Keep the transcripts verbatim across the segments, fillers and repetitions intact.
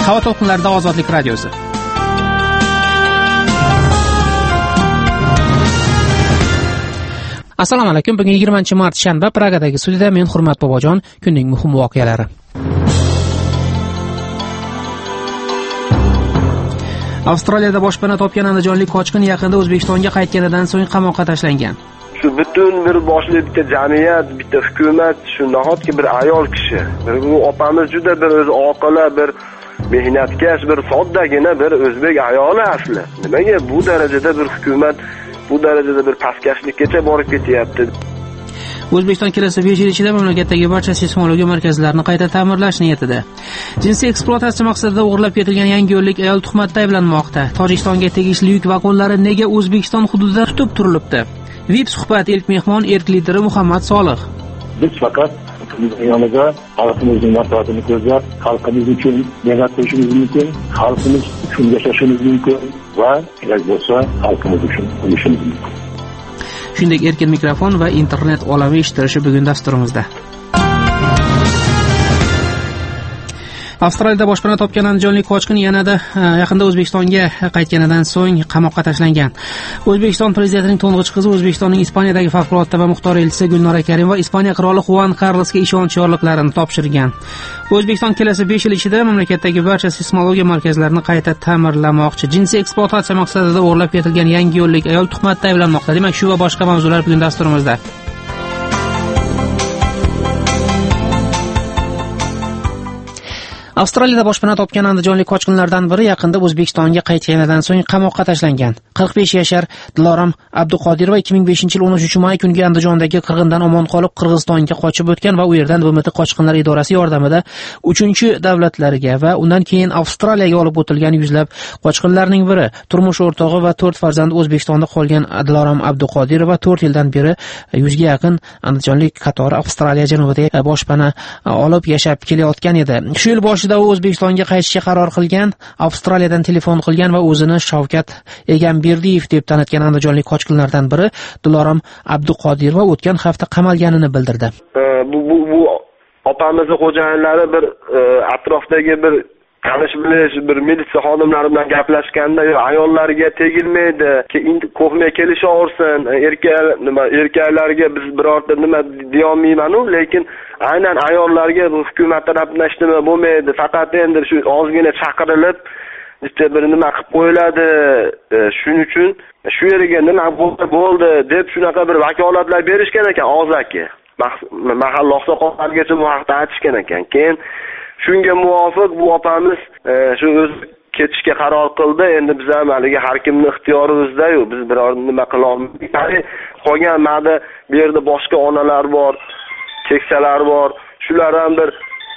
Havo to'lqinlarida Ozodlik radiosi. Assalomu alaykum. Bugun yigirmanchi mart shanba, Pragadagi studiyada men Hurmat Bobojon. Kunning muhim voqealari. Avstraliyada boshpana topgan andijonlik qochqin yaqinda O'zbekistonga qaytganidan so'ng qamoqqa tashlangan. Shu butun bir boshli bitta jamiyat, bitta hukumat, shu nahotki bir ayol kishi. Bu opamiz juda bir o'zi oqila, bir mehnatkash, bir soddagina bir o'zbek ayoli asli. Nimaga bu darajada bir hukumat bu darajada bir pastkashlikkacha borib ketyapti? O'zbekiston kelasi besh yil ichida mamlakatdagi barcha seysmologiya markazlarini qayta ta'mirlash niyatida. Jinsiy ekspluatatsiya maqsadida o'g'irlab ketilgan yangi yo'llik ayol tuhmatda ayblanmoqda. Tojikistonga tegishli yuk vagonlari nega O'zbekiston hududida tutib turilibdi? V I P suhbat ilk mehmon erk lideri Muhammad Solih. Biz faqat yonida xalqimizning manfaatini ko'zlab, xalqimiz uchun mehnat qilishimiz mumkin, xalqimiz uchun yashashimiz mumkin va kerak bo'lsa xalqimiz uchun o'lishimiz mumkin. Shuningdek, erkin mikrofon va internet olami eshittirishi bugun dasturimizda. Avstraliyada boshpana topgan andijonlik qochqin yanada yaqinda O'zbekistonga qaytganidan so'ng qamoqqa tashlangan. O'zbekiston prezidentining to'ng'ich qizi O'zbekistonning Ispaniyadagi favqulodda va muxtor elchisi Gulnora Karimova Ispaniya qiroli Juan Carlosga ishonch yorliqlarini topshirgan. O'zbekiston kelasi besh yil ichida mamlakatdagi barcha seysmologiya markazlarini qayta ta'mirlamoqchi. Jinsiy ekspluatatsiya maqsadida o'g'irlab ketilgan yangi yo'llik ayol tuhmatda ayblanmoqda. Demak, shu va boshqa mavzular bugun dasturimizda. Avstraliyada boshpana topgan andijonlik qochqinlardan biri yaqinda O'zbekistonga qaytganidan so'ng qamoqqa tashlangan. qirq besh yashar Dilorom Abduqodirova ikki ming beshinchi yil o'n uchinchi may kungi Andijondagi qirg'indan omon qolib Qirg'izistonga qochib o'tgan va u yerdan B M T qochqinlar idorasi yordamida uchinchi davlatlarga va undan keyin Avstraliyaga olib o'tilgan yuzlab qochqinlarning biri. Turmush o'rtog'i va to'rt farzandi O'zbekistonda qolgan Dilorom Abduqodirova to'rt yildan beri yuzga yaqin andijonlik qatori Avstraliya janubida boshpana olib yashab kelayotgan edi. Shu yil boshida u O'zbekistonga qaytishga qaror qilgan, Avstraliyadan telefon qilgan va o'zini Shavkat Egamberdiyev deb tanitgan andijonlik qochqinlardan biri Dilorom Abduqodirova o'tgan hafta qamalganini bildirdi. Bu bu bu opamizning xo'jayinlari bir atrofdagi bir tanish bilish bir militsiya xodimlari bilan gaplashganda, ayollarga tegilmaydi, keyin qo'rqmay kelishaversin, erkak nima erkaklarga biz birorta nima deya olmayman-u, lekin aynan ayollarga hukumat tomonidan hech nima bo'lmaydi, faqat endi shu ozgina chaqirilib işte bir nima qilib qo'yiladi, shuning uchun shu yeriga nima bo'ldi deb shunaqa bir vakolatlar berishgan ekan og'zaki. Mahalla oqsoqollargacha bu haqda aytishgan ekan. Keyin shunga muvofiq bu opamiz shu o'zi ketishga qaror qildi. Endi biz ham haliga har kimning ixtiyorimizda-yu, biz biror nima qila olmaymiz. Qolgan ma'da bu yerda boshqa onalar bor, keksalar bor. Shular ham bir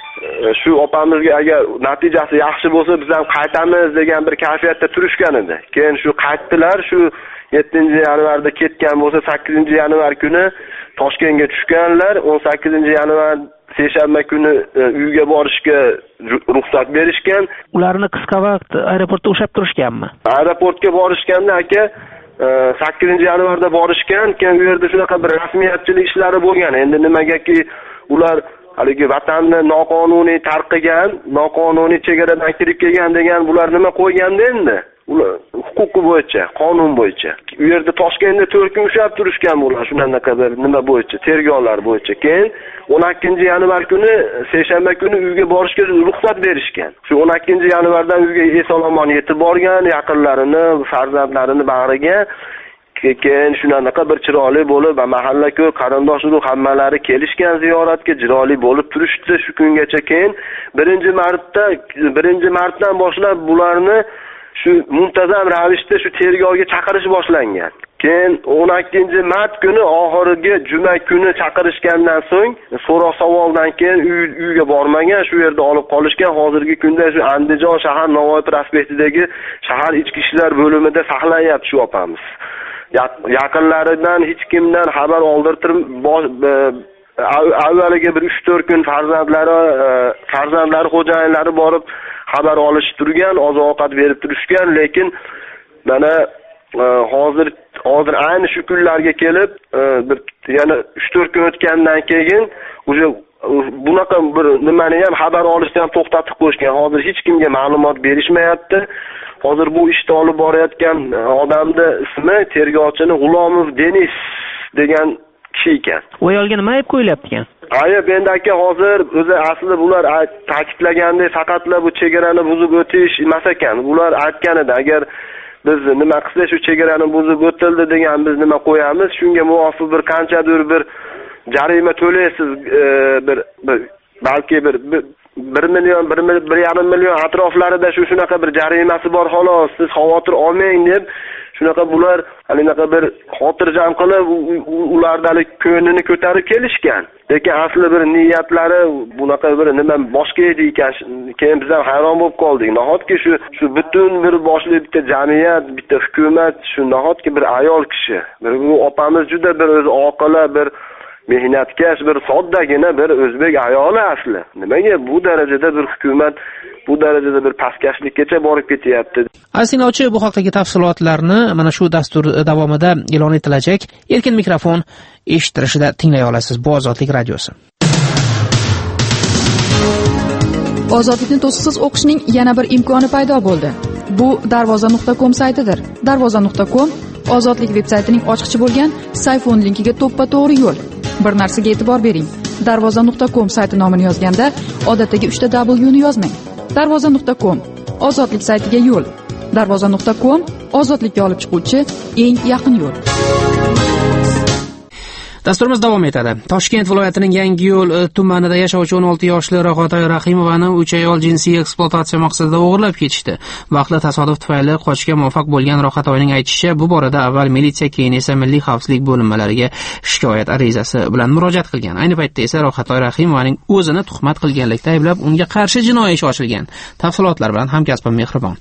shu opamizga agar natijasi yaxshi bo'lsa biz ham qaytamiz degan bir kayfiyatda turishgan edi. Keyin shu qaytdilar, shu yettinchi yanvarda ketgan bo'lsa sakkizinchi yanvar kuni Toshkentga tushganlar. o'n sakkizinchi yanvar seshanba kuni uyga borishga ruxsat berishgan. Ularni qisqa vaqt aeroportda ushlab turishganmi? Aeroportga borishganda aka sakkizinchi yanvarda borishgan. Keyin u yerda shunaqa bir rasmiyatchilik ishlari bo'lgan. Endi nimagaki ular haligi vatanni noqonuniy tarqigan, noqonuniy chegaradan kirib kelgan degan bular nima qo'yganda endi? Ular huquqi bo'yicha, qonun bo'yicha. U yerda Toshkentda to'rt kun ushlab turishgan bular, shunaqa bir nima bo'yicha, tergovlar bo'yicha. Keyin o'n ikkinchi yanvar kuni, seshanba kuni uyga borishga ruxsat berishgan. Shu o'n ikkinchi yanvardan uyga eson-omon yetib borgan, yaqinlarini, farzandlarini bag'riga. Keyin shunaqa bir chiroyli bo'lib, mahalla-ku qarindosh-urug' hammalari kelishgan ziyoratga, chiroyli bo'lib turishdi shu kungacha. Keyin birinchi martda, birinchi martdan boshlab bularni shu muntazam ravishda shu tergovga chaqirish boshlangan. Keyin o'n ikkinchi mart kuni oxirgi juma kuni chaqirishgandan so'ng so'roq savoldan keyin uy, uyga bormagan, shu yerda olib qolishgan. Hozirgi kunda shu Andijon shahar Navoiy prospektidagi shahar ichki ishlar bo'limida saqlanyapti shu opamiz. Yaqinlaridan hech kimdan xabar oldirtirib, avvaliga bir uch to'rt kun farzandlari farzandlari xo'jayinlari borib xabar olish turgan, oziq-ovqat berib turishgan, lekin mana hozir hozir ayni shu kunlarga kelib bir yana uch to'rt kun o'tgandan keyin o'sha bunaqa bir nimani ham xabar olishni ham to'xtatib qo'yishgan. Hozir hech kimga ma'lumot berishmayapti. Hozir bu ishni olib borayotgan odamning ismi tergovchini G'ulomov Denis degan kishi ekan. U ayolga nima deb qo'yilyapti ekan? Ayb endi aka hozir o'zi aslida bular ta'kidlagandek faqatla bu chegarani buzib o'tish emas ekan. Bular aytganida agar biz nima qilsak shu chegarani buzib o'tildi degan biz nima qo'yamiz, shunga muvofiq bir qanchadir bir jarima to'laysiz, e, bir, bir balki bir, bir bir million, bir, bir yarim million atroflarida shu shunaqa bir jarimasi bor, xolos siz xavotir olmang deb shunaqa bular halinaqa bir xotirjam qilib ulardalik ko'nglini ko'tarib kelishgan. Lekin asli bir niyatlari bunaqa bir nima boshqa edi ekan. Keyin biz ham hayron bo'lib qoldik. Nahotki shu shu butun bir boshli bitta jamiyat, bitta hukumat, shu nahotki bir ayol kishi, bir bu opamiz juda bir o'zi oqila, bir mehnatkash, bir soddagina bir o'zbek ayoli asli. Nimaga bu darajada bir hukumat bu darajada bir pastkashlikkacha borib ketyapti? Aslinovchi bu haqdagi tafsilotlarni mana shu dastur davomida e'lon etilajak. Erkin mikrofon eshittirishida tinglay olasiz. Bu Ozodlik radiosi. Ozodlikni to'siqsiz o'qishning yana bir imkoni paydo bo'ldi. Bu darvoza nuqta com saytidir. darvoza nuqta com Ozodlik veb-saytining ochiqchi bo'lgan sayfon linkiga to'ppa-to'g'ri yo'l. Bir narsaga e'tibor bering. darvoza nuqta com sayti nomini yozganda odatdagi uchta W ni yozmang. darvoza nuqta com Ozodlik saytiga yo'l. darvoza nuqta com ozodlikka olib chiquvchi eng yaqin yo'l. Dasturimiz davom etadi. Toshkent viloyatining Yangiyo'l tumanida yashovchi o'n olti yoshli Ro'g'atoy Rahimovani uch ayol jinsiy ekspluatatsiya maqsadida o'g'irlab ketishdi. Vaqtli tasodif tufayli qochishga muvaffaq bo'lgan Ro'g'atoyning aytishicha, bu borada avval militsiya, keyin esa milliy xavfsizlik bo'linmalariga shikoyat arizasi bilan murojaat qilgan. Ayni paytda esa Ro'g'atoy Rahimovaning o'zini tuhmat qilganlikda ayblab, unga qarshi jinoiy ish ochilgan. Tafsilotlar bilan hamkasbim Mehribon.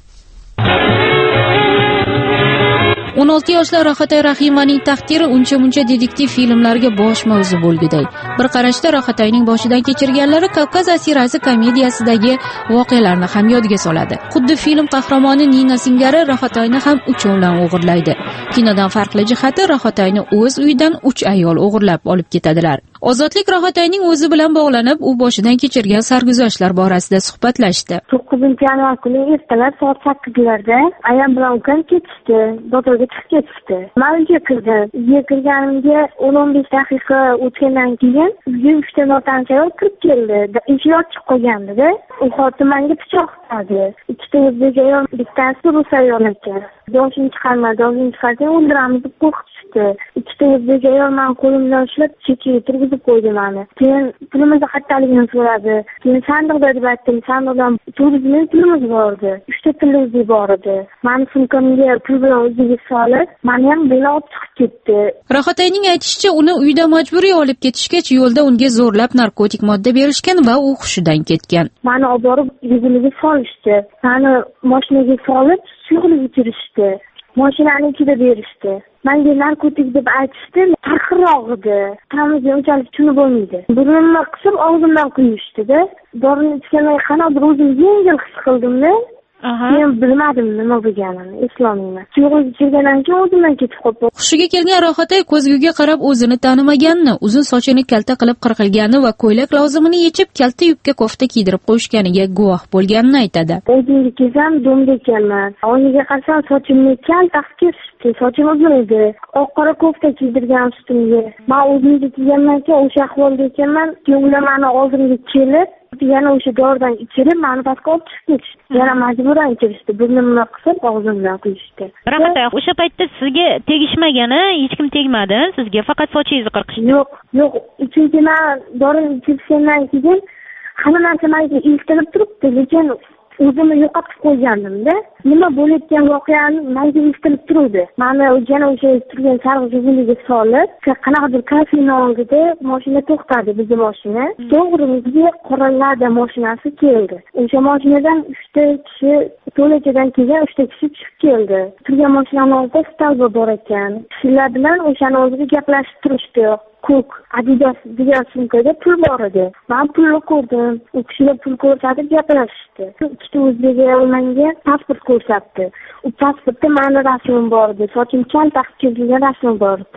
o'n olti yoshli Ro'g'atoy Rahimovaning taqdiri uncha-muncha detektiv filmlariga bosh mavzu bo'lguday. Bir qarashda Ro'g'atoyning boshidan kechirganlari Kavkaz asirasi komediyasidagi voqealarni ham yodga soladi. Xuddi film qahramoni Nina singari Ro'g'atoyni ham uchovlan o'g'irlaydi. Kinodan farqli jihati Ro'g'atoyni o'z uyidan uch ayol o'g'irlab olib ketadilar. Ozodlik Ro'g'atoyning o'zi bilan bog'lanib, u boshidan kechirgan sarguzashtlar borasida suhbatlashdi. to'qqizinchi yanvar kuni ertalab soat sakkizlarda ayam bilan ukam ketishdi. Bozorga chiqib ketishdi. Men uyga kirdim. Uyga kirganimga o'n o'n besh daqiqa o'tgandan keyin uyga uchta notanch ayol kirib keldi. Eshik ochiq qo'ygandi-da. U xotin menga pichoq tutadi. Ikkita o'zbek ayol, bittasi rus ayol ekan. Boshini chiqarmadi, og'zini chiqarsa o'ldiramiz deb qo'rqitishdi. Ikkita o'zbek ayol men qo'limdan ushlab chekkaga turg'izib qo'ydi meni. Keyin pulimizni qattaligini so'radi. Keyin sandiqda deb aytdim. Sandiqdan to'rt ming pulimiz bor edi. uchta televizor bor edi. Meni sumkamga pul bilan o'ziga solib, meni ham bela olib chiqib ketdi. Ro'g'atoyning aytishicha, uni uyda majburiy olib ketishgach, yo'lda unga zo'rlab narkotik modda berishgan va u hushidan ketgan. Meni olib borib yuzimga solishdi. Meni mashinaga solib, suyuqlik ichirishdi. Mashinani ichida berishdi. Menga narkotik deb aytishdi, tarqirroq edi. Tamiga unchalik tushunib bo'lmaydi. Burnimni qisib og'zimdan quyishdi-da. Dorini ichgandan qanaqadir o'zim yengil his qildim-da. Men bilmadim nima bo'lganini, eslolmayman. Suyuqlik ichirgandan keyin o'zimdan ketib qoldi. Hushiga kelgan Ro'g'atoy ko'zguga qarab o'zini tanimaganini, uzun sochini kalta qilib qirqilgani va ko'ylak lozimini yechib, kalta yubka kofta kiydirib qo'yishganiga guvoh bo'lganini aytadi. O'zimga kelsam, domda ekanman. Oynaga qarasam, sochimni kalta kesishdi. Sochim uzun edi. Oq qora kofta kiydirgan ustimga. Men o'zimga kelgandan keyin o'sha ahvolda ekanman. Ular meni oldimga kelib, yana o'sha doridan ichirib, meni pastga olib chiqib ketishdi. Yana majburan ichirishdi. Burnimni qisib, og'zimdan quyishdi. Ro'g'atoy, o'sha paytda sizga tegishmagani, hech kim tegmadi, sizga faqat sochingizni qirqishdi. Yo'q, yo'q, chunki men dorini ichirishgandan keyin hamma narsa menga eshitilib turibdi, lekin o'zimni yo'qotib qo'ygandim-da. Nima bo'layotgan voqeani menga eshitilib turdi. Meni yana o'sha turgan sarg'ish yuziga solib, qanaqadir kafening oldida mashina to'xtadi, bizning mashina. To'g'rimizga qoralarda mashinasi keldi. O'sha mashinadan uchta kishi, to'lachadan kelgan uchta kishi chiqib keldi. Turgan mashinaning oldida stolba bor ekan. Kishilar bilan o'shani oldida gaplashib turishdi. Ko'k Adidas degan sumkada pul bor edi. Men pulni ko'rdim. U kishilar pul ko'rsatib gapirishdi. Ikkita o'zbek ayol menga pasport ko'rsatdi. U pasportda meni rasmim bor edi. Sochim kalta qilib kelgan rasmim bor edi.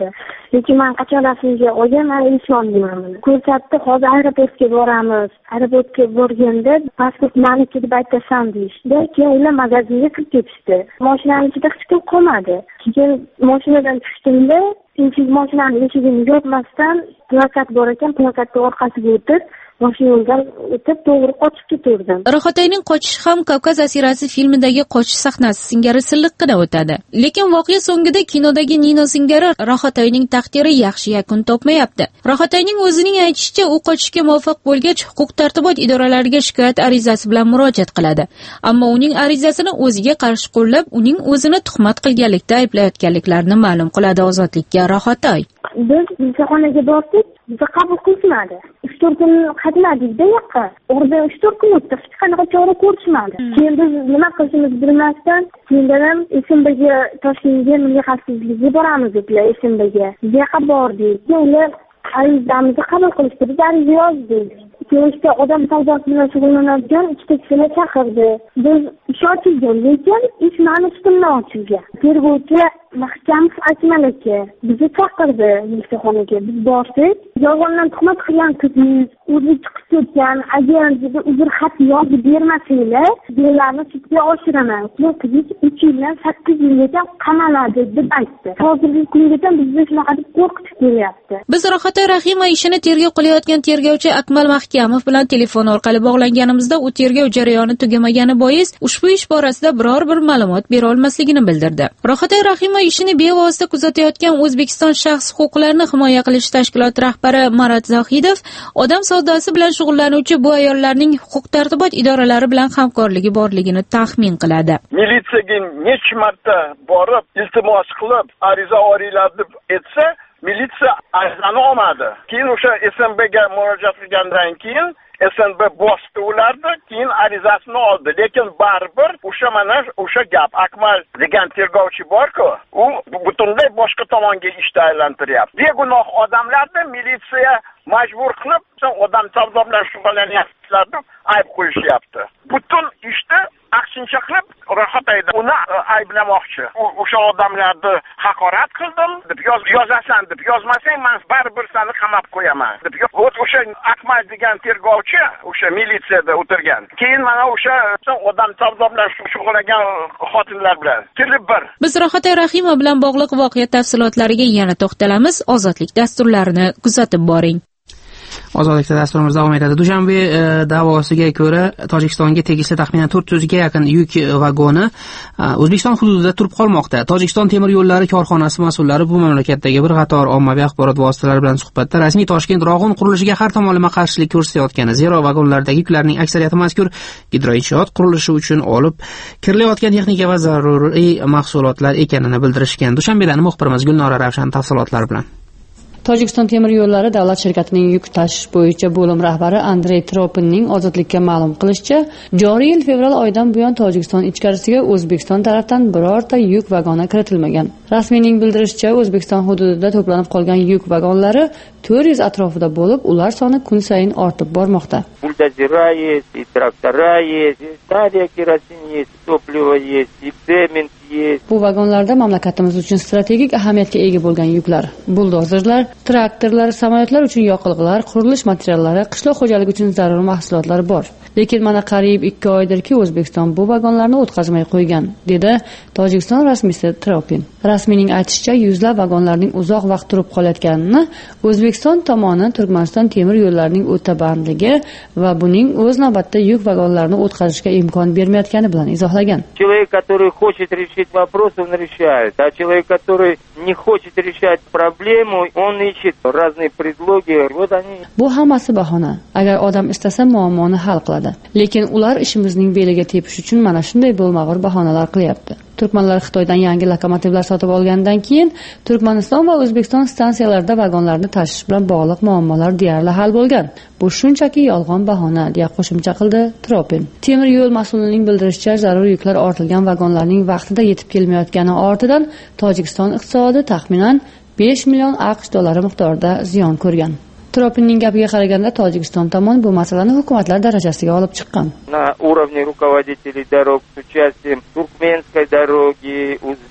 lekin man qachon rasmga olgan, man ishonmayman. Ko'rsatdi, hozir aeroportga boramiz. Aeroportga borganda pasport meniki deb aytasan deyishdi. Keyin ular magazinga kirib ketishdi. Mashinaning ichida hech kim qolmadi. Keyin mashinadan tushdimda, eshik mashinaning eshigini yopmasdan plakat bor ekan, plakatning orqasiga o'tib mashinadan o'tib to'g'ri qochib ketaverdim. Rohatayning qochishi ham Kavkaz asirasi filmidagi qochish sahnasi singari silliqqina o'tadi. Lekin voqea so'ngida kinodagi Nino singari Rohatayning taqdiri yaxshi yakun topmayapti. Rohatayning o'zining aytishicha, u qochishga muvaffaq bo'lgach, huquq-tartibot idoralariga shikoyat arizasi bilan murojaat qiladi. Ammo uning arizasini o'ziga qarshi qo'llab, uning o'zini tuhmat qilganlikda ayblayotganliklarini ma'lum qiladi Ozodlikka Rohatay. Biz imtihonga bordik, bizni qabul qilishmadi. uch to'rt kun qatnadikda yoqqa. Oradan uch to'rt kun o'tdi, hech qanaqa chora ko'rishmadi. Keyin biz nima qilishimizni bilmasdan, keyin Esimbaga Toshkentga milliy xavfsizlikka boramiz dedilar, Esimbaga. Bizga bordik. Ular arizamizni qabul qilishdi, biz ariza yozdik. Keyin odam savdosi bilan shug'ullanadigan ikkita kishini chaqirdi. Biz ish ochilgan, lekin ish mani ustimdan ochilgan. Tergovchi Mahkamov Akmal aka bizni chaqirdi imtihonga. Biz bordik, yolg'ondan tuhmat qilgan qizingiz o'zi chiqib ketgan, agar bizni uzr xat yozib bermasanglar, sizlarni sudga oshiraman. Keyin qizingiz uch yildan sakkiz yilgacha qamaladi deb aytdi. Hozirgi kungacha bizni shunaqa deb qo'rqitib kelyapti. Biz Rohatay Rahimova ishini tergov qilayotgan tergovchi Akmal Mahkamov bilan telefon orqali bog'langanimizda u tergov jarayoni tugamagani bois ushbu ish borasida biror bir ma'lumot bera olmasligini bildirdi. Rohatay Rahimova ishini bevosita kuzatayotgan O'zbekiston shaxs huquqlarini himoya qilish tashkiloti rahbari Marat Zohidov odam savdosi bilan shug'ullanuvchi bu ayollarning huquq-tartibot idoralari bilan hamkorligi borligini taxmin qiladi. Militsiyaga necha marta borib, iltimos qilib, ariza olinglar deb aytsa, militsiya arizani olmadi. Keyin o'sha S M Bga murojaat qilgandan keyin S M B bosdi ularni, keyin arizasini oldi. Lekin baribir o'sha mana o'sha gap Akmal degan tergovchi bor-ku, u butunlay boshqa tomonga ishni aylantiryapti. Begunoh odamlarni militsiya majbur qilib, odam savdo bilan shug'ullanyaptilar deb ayb qo'yishyapti. Butun ishni aksincha qilib Rohatayda uni ayblamoqchi. O'sha odamlarni haqorat qildim deb yozasan deb yozmasang, men baribir seni qamab qo'yaman deb. O'sha Akmal degan tergovchi o'sha militsiyada o'tirgan. Keyin mana o'sha odam savdo bilan shug'ullangan xotinlar bilan kelib bir. Biz Rohatay Rahimova bilan bog'liq voqea tafsilotlariga yana to'xtalamiz. Ozodlik dasturlarini kuzatib boring. Ozodlikda dasturimiz davom etadi. Dushanbe e, davosiga ko'ra Tojikistonga tegishli taxminan to'rt yuzga yaqin yuk vagoni e, O'zbekiston hududida turib qolmoqda. Tojikiston temir yo'llari korxonasi mas'ullari bu mamlakatdagi bir qator ommaviy axborot vositalari bilan suhbatda rasmiy Toshkent Rog'un qurilishiga har tomonlama qarshilik ko'rsatayotgani, zero vagonlardagi yuklarning aksariyati mazkur gidroinshoot qurilishi uchun olib kirilayotgan texnika va zaruriy mahsulotlar ekanini bildirishgan. Dushanbedan muxbirimiz Gulnora Ravshan tafsilotlar bilan. Tojikiston temir yo'llari davlat shirkatining yuk tashish bo'yicha bo'lim rahbari Andrey Tropinning Ozodlikka ma'lum qilishicha, joriy yil fevral oyidan buyon Tojikiston ichkarisiga O'zbekiston tarafdan birorta yuk vagoni kiritilmagan. Rasmiyning bildirishicha, O'zbekiston hududida to'planib qolgan yuk vagonlari to'rt yuz atrofida bo'lib, ular soni kun sayin ortib bormoqda. Бульдозера есть, и трактора есть, и стадия керосин есть, топливо есть, и цемент есть. Bu vagonlarda mamlakatimiz uchun strategik ahamiyatga ega bo'lgan yuklar, buldozerlar, traktorlar, samolyotlar uchun yoqilg'ilar, qurilish materiallari, qishloq xo'jaligi uchun zarur mahsulotlar bor. Lekin mana qariyb ikki oydirki O'zbekiston bu vagonlarni o'tkazmay qo'ygan, dedi Tojikiston rasmiysi Tropin. Rasmiyning aytishicha, yuzlab vagonlarning uzoq vaqt turib qolayotganini O'zbekiston tomoni Turkmaniston temir yo'llarining o'ta bandligi va buning o'z navbatda yuk vagonlarini o'tkazishga imkon bermayotgani bilan izohlagan. Человек, который хочет решить вопрос, он решает, а человек, который не хочет решать проблему, он ищет разные предлоги. Вот они. Bu hammasi bahona. Agar odam istasa muammoni hal qiladi. Lekin ular ishimizning beliga tepish uchun mana shunday bo'lmag'ur bahonalar qilyapti. Turkmanlar Xitoydan yangi lokomotivlar sotib olgandan keyin Turkmaniston va O'zbekiston stansiyalarida vagonlarni tashish bilan bog'liq muammolar deyarli hal bo'lgan. Bu shunchaki yolg'on bahona, deya qo'shimcha qildi Tropin. Temir yo'l mas'ulining bildirishicha, zarur yuklar ortilgan vagonlarning vaqtida yetib kelmayotgani ortidan Tojikiston iqtisodi taxminan besh million AQSh dollari miqdorida ziyon ko'rgan. Tropinning gapiga qaraganda Tojikiston tomon bu masalani hukumatlar darajasiga olib chiqqan. На уровне руководителей дорог с участием туркменской дороги, узбекской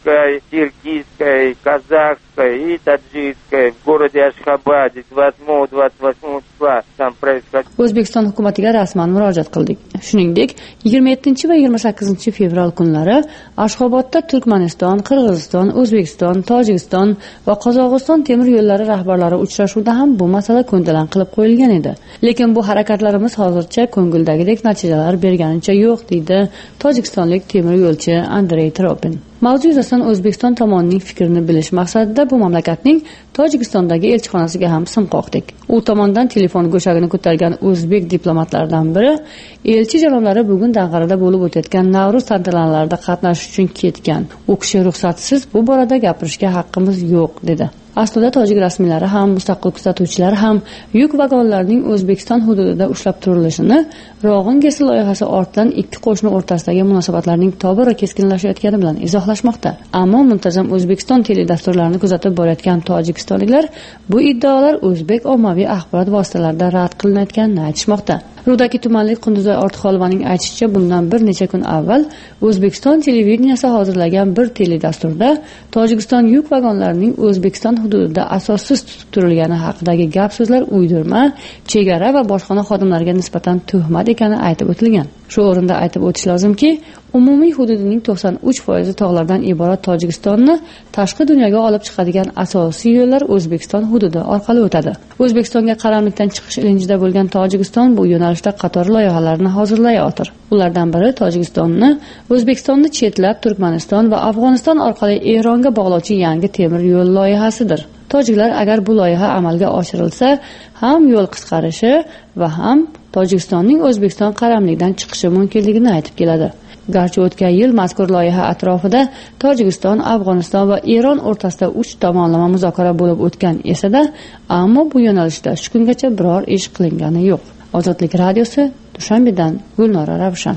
узбекской, киргизской, казахской и таджикской в городе Ашхабаде двадцать седьмого двадцать восьмого числа там происходило. O'zbekiston hukumatiga rasman murojaat qildik. Shuningdek, yigirma yettinchi va yigirma sakkizinchi fevral kunlari Ashxobodda Turkmaniston, Qirg'iziston, O'zbekiston, Tojikiston va Qozog'iston temir yo'llari rahbarlari uchrashuvida ham bu masala ko'ndalang qilib qo'yilgan edi. Lekin bu harakatlarimiz hozircha ko'ngildagidek natijalar berganicha yo'q, deydi tojikistonlik temir yo'lchi Andrey Tropin. Mavzu yuzasidan O'zbekiston tomonining fikrini bilish maqsadida bu mamlakatning Tojikistondagi elchixonasiga ham sim qoqdik. U tomonidan telefon go'shagini ko'targan o'zbek diplomatlaridan biri elchi janoblari bugun Dang'arada bo'lib o'tayotgan Navro'z tantanalarida qatnashish uchun ketgan. U kishi ruxsatsiz bu borada gapirishga haqqimiz yo'q, dedi. Aslida tojik rasmiylari ham, mustaqil kuzatuvchilar ham yuk vagonlarining O'zbekiston hududida ushlab turilishini Rog'in Gesi loyihasi ortidan ikki qo'shni o'rtasidagi munosabatlarning tobora keskinlashayotgani bilan izohlashmoqda. Ammo muntazam O'zbekiston teledasturlarini kuzatib borayotgan tojikistonliklar bu iddaolar o'zbek ommaviy axborot vositalarida rad qilinayotganini aytishmoqda. Rudaki tumanlik Qunduzoy Ortiqxo'lovaning aytishicha, bundan bir necha kun avval O'zbekiston televideniyasi hozirlagan bir teledasturda Tojikiston yuk vagonlarining O'zbekiston hududida asossiz tutib turilgani haqidagi gap so'zlar uydirma, chegara va bojxona xodimlariga nisbatan tuhmat ekani aytib o'tilgan. Shu o'rinda aytib o'tish lozimki, umumiy hududining to'qson uch foizi tog'lardan iborat Tojikistonni tashqi dunyoga olib chiqadigan asosiy yo'llar O'zbekiston hududi orqali o'tadi. O'zbekistonga qaramlikdan chiqish ilinjida bo'lgan Tojikiston bu yo'nalishda qator loyihalarni hozirlayotir. Ulardan biri Tojikistonni O'zbekistonni chetlab Turkmaniston va Afg'oniston orqali Eronga bog'lovchi yangi temir yo'l loyihasidir. Tojiklar agar bu loyiha amalga oshirilsa, ham yo'l qisqarishi va ham Tojikistonning O'zbekiston qaramlikdan chiqishi mumkinligini aytib keladi. Garchi o'tgan yil mazkur loyiha atrofida Tojikiston, Afg'oniston va Eron o'rtasida uch tomonlama muzokara bo'lib o'tgan esa-da, ammo bu yo'nalishda shu kungacha biror ish qilingani yo'q. Ozodlik radiosi, Dushanbedan Gulnora Ravshan.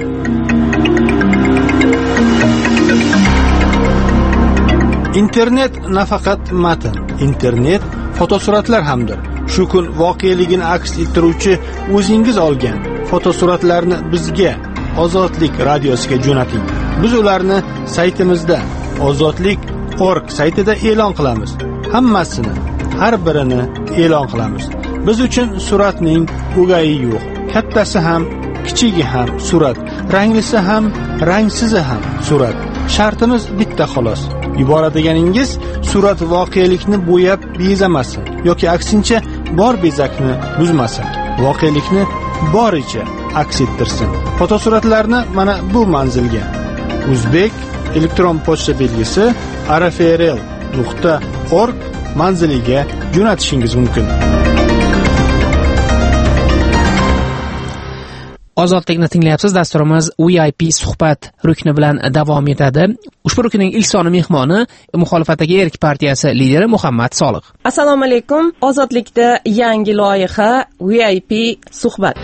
Internet nafaqat matn, internet fotosuratlar hamdir. Shu kun voqeligini aks ettiruvchi o'zingiz olgan fotosuratlarni bizga Ozodlik radiosiga jo'nating. Biz ularni saytimizda ozodlik nuqta org saytida e'lon qilamiz. Hammasini, har birini e'lon qilamiz. Biz uchun suratning o'gayi yo'q. Kattasi ham, kichigi ham surat, ranglisi ham, rangsizi ham surat. Shartimiz bitta xolos. Yuboradiganingiz surat voqelikni bo'yab bezamasin yoki aksincha bor bezakni buzmasin. Voqelikni boricha aks ettirsin. Fotosuratlarni mana bu manzilga O'zbek elektron pochta belgisi arafrl nuqta org manziliga jo'natishingiz mumkin. Ozodlikni tinglayapsiz. Dasturimiz V I P suhbat rukni bilan davom etadi. Ushbu rukning ilk soni mehmoni muxolifatdagi Erk partiyasi lideri Muhammad Soliq. Assalomu alaykum. Ozodlikda yangi loyiha V I P suhbat.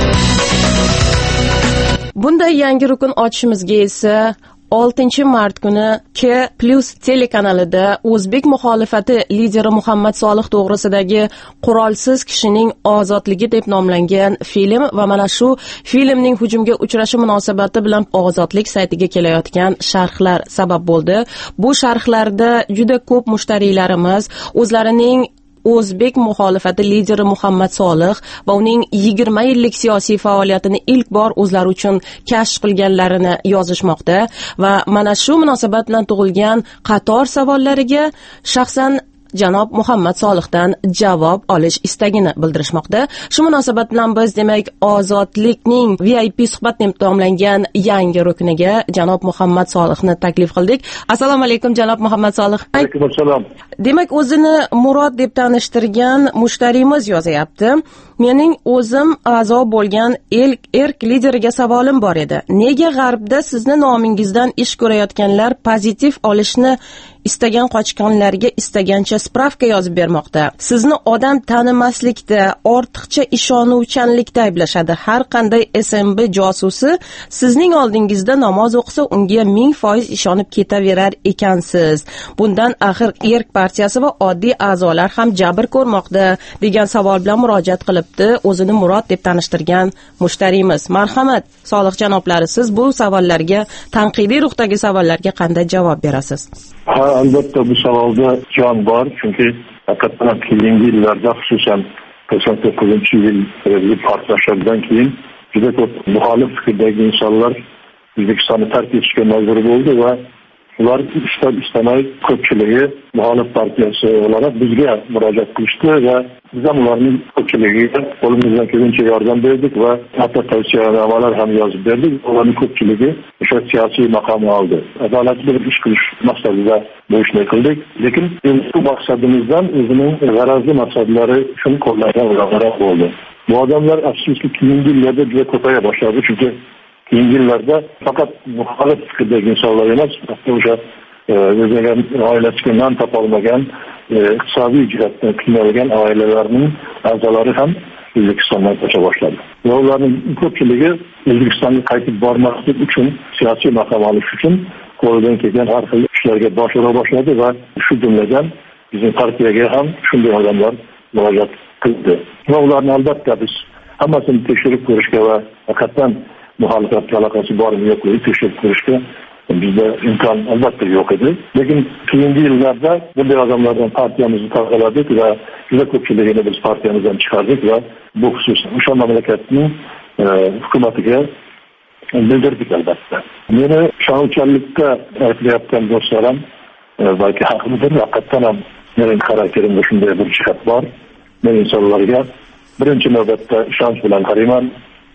Bunday yangi rukun ochishimizga esa oltinchi mart kuni K plus telekanalida o'zbek muxolifati lideri Muhammad Soliq to'g'risidagi qurolsiz kishining ozodligi deb nomlangan film va mana shu filmning hujumga uchrashi munosabati bilan Ozodlik saytiga kelayotgan sharhlar sabab bo'ldi. Bu sharhlarda juda ko'p mushtariylarimiz o'zlarining o'zbek muxolifati lideri Muhammad Soliq va uning yigirma yillik siyosiy faoliyatini ilk bor o'zlari uchun kashf qilganlarini yozishmoqda va mana shu munosabat bilan tug'ilgan qator savollariga shaxsan janob Muhammad Soliqdan javob olish istagini bildirishmoqda. Shu munosabat bilan biz demak Ozodlikning V I P suhbat deb nomlangan yangi rukniga janob Muhammad Soliqni taklif qildik. Assalomu alaykum janob Muhammad Soliq. Alaykum assalom. Demak o'zini Murod deb tanishtirgan mushtariyimiz yozyapti. Mening o'zim a'zo bo'lgan Erk lideriga savolim bor edi. Nega G'arbda sizni nomingizdan ish ko'rayotganlar pozitiv olishni istagan qochqonlarga istagancha spravka yozib bermoqda? Sizni odam tanimaslikda, ortiqcha ishonuvchanlikda ayblashadi. Har qanday S M B josusi sizning oldingizda namoz o'qisa, unga ming foiz ishonib ketaverar ekansiz. Bundan axir Erk partiyasi va oddiy a'zolar ham jabr ko'rmoqda degan savol bilan murojaat qilib yozibdi, o'zini Murod deb tanishtirgan mushtariymiz. Marhamat, Solih janoblari, siz bu savollarga, tanqidiy ruhdagi savollarga qanday javob berasiz? Ha, albatta bu savolda jon bor, chunki haqiqatan keyingi yillarda, xususan to'qson to'qqizinchi yil portlashlardan keyin juda ko'p muxolif fikrdagi insonlar O'zbekistonni tark etishga majbur bo'ldi va ular istab istamay ko'pchiligi muxolif partiyasi olarak bizga murojaat qilishdi va biz ham ularning ko'pchiligiga qo'limizdan kelgancha yordam berdik va hatto tavsiyanomalar ham yozib berdik. Ularning ko'pchiligi o'sha siyosiy maqomni oldi. Adolatli bir ish qilish maqsadida bu ishni qildik. Lekin bu maqsadimizdan o'zining g'arazli maqsadlari uchun qo'llangan ularlar bo'ldi. Bu odamlar afsuski keyingi yillarda juda ko'paya boshladi, chunki keyingi yillarda faqat muxolif fikrdagi insonlar emas, hatto o'sha o'ziga oilasiga non topolmagan, iqtisodiy jihatdan qiynalgan oilalarning a'zolari ham O'zbekistondan qocha boshladi. Va ularning ko'pchiligi O'zbekistonga qaytib bormaslik uchun, siyosiy maqom olish uchun qo'lidan kelgan har xil ishlarga bosh ura boshladi va shu jumladan bizning partiyaga ham shunday odamlar murojaat qildi. Va ularni albatta biz hammasini tekshirib ko'rishga va haqiqatan muxolifatga aloqasi bormi yo'qligini tekshirib ko'rishga bizda imkon albatta yo'q edi. Lekin keyingi yillarda bunday odamlardan partiyamizni tozaladik va juda ko'pchiligini biz partiyamizdan chiqardik va bu xususan o'sha mamlakatning hukumatiga bildirdik albatta. Meni ishonuvchanlikda aytayotgan do'stlarim balki haqlidir, haqiqatan ham mening xarakterimda shunday bir jihat bor. Men insonlarga birinchi navbatda ishonch bilan qarayman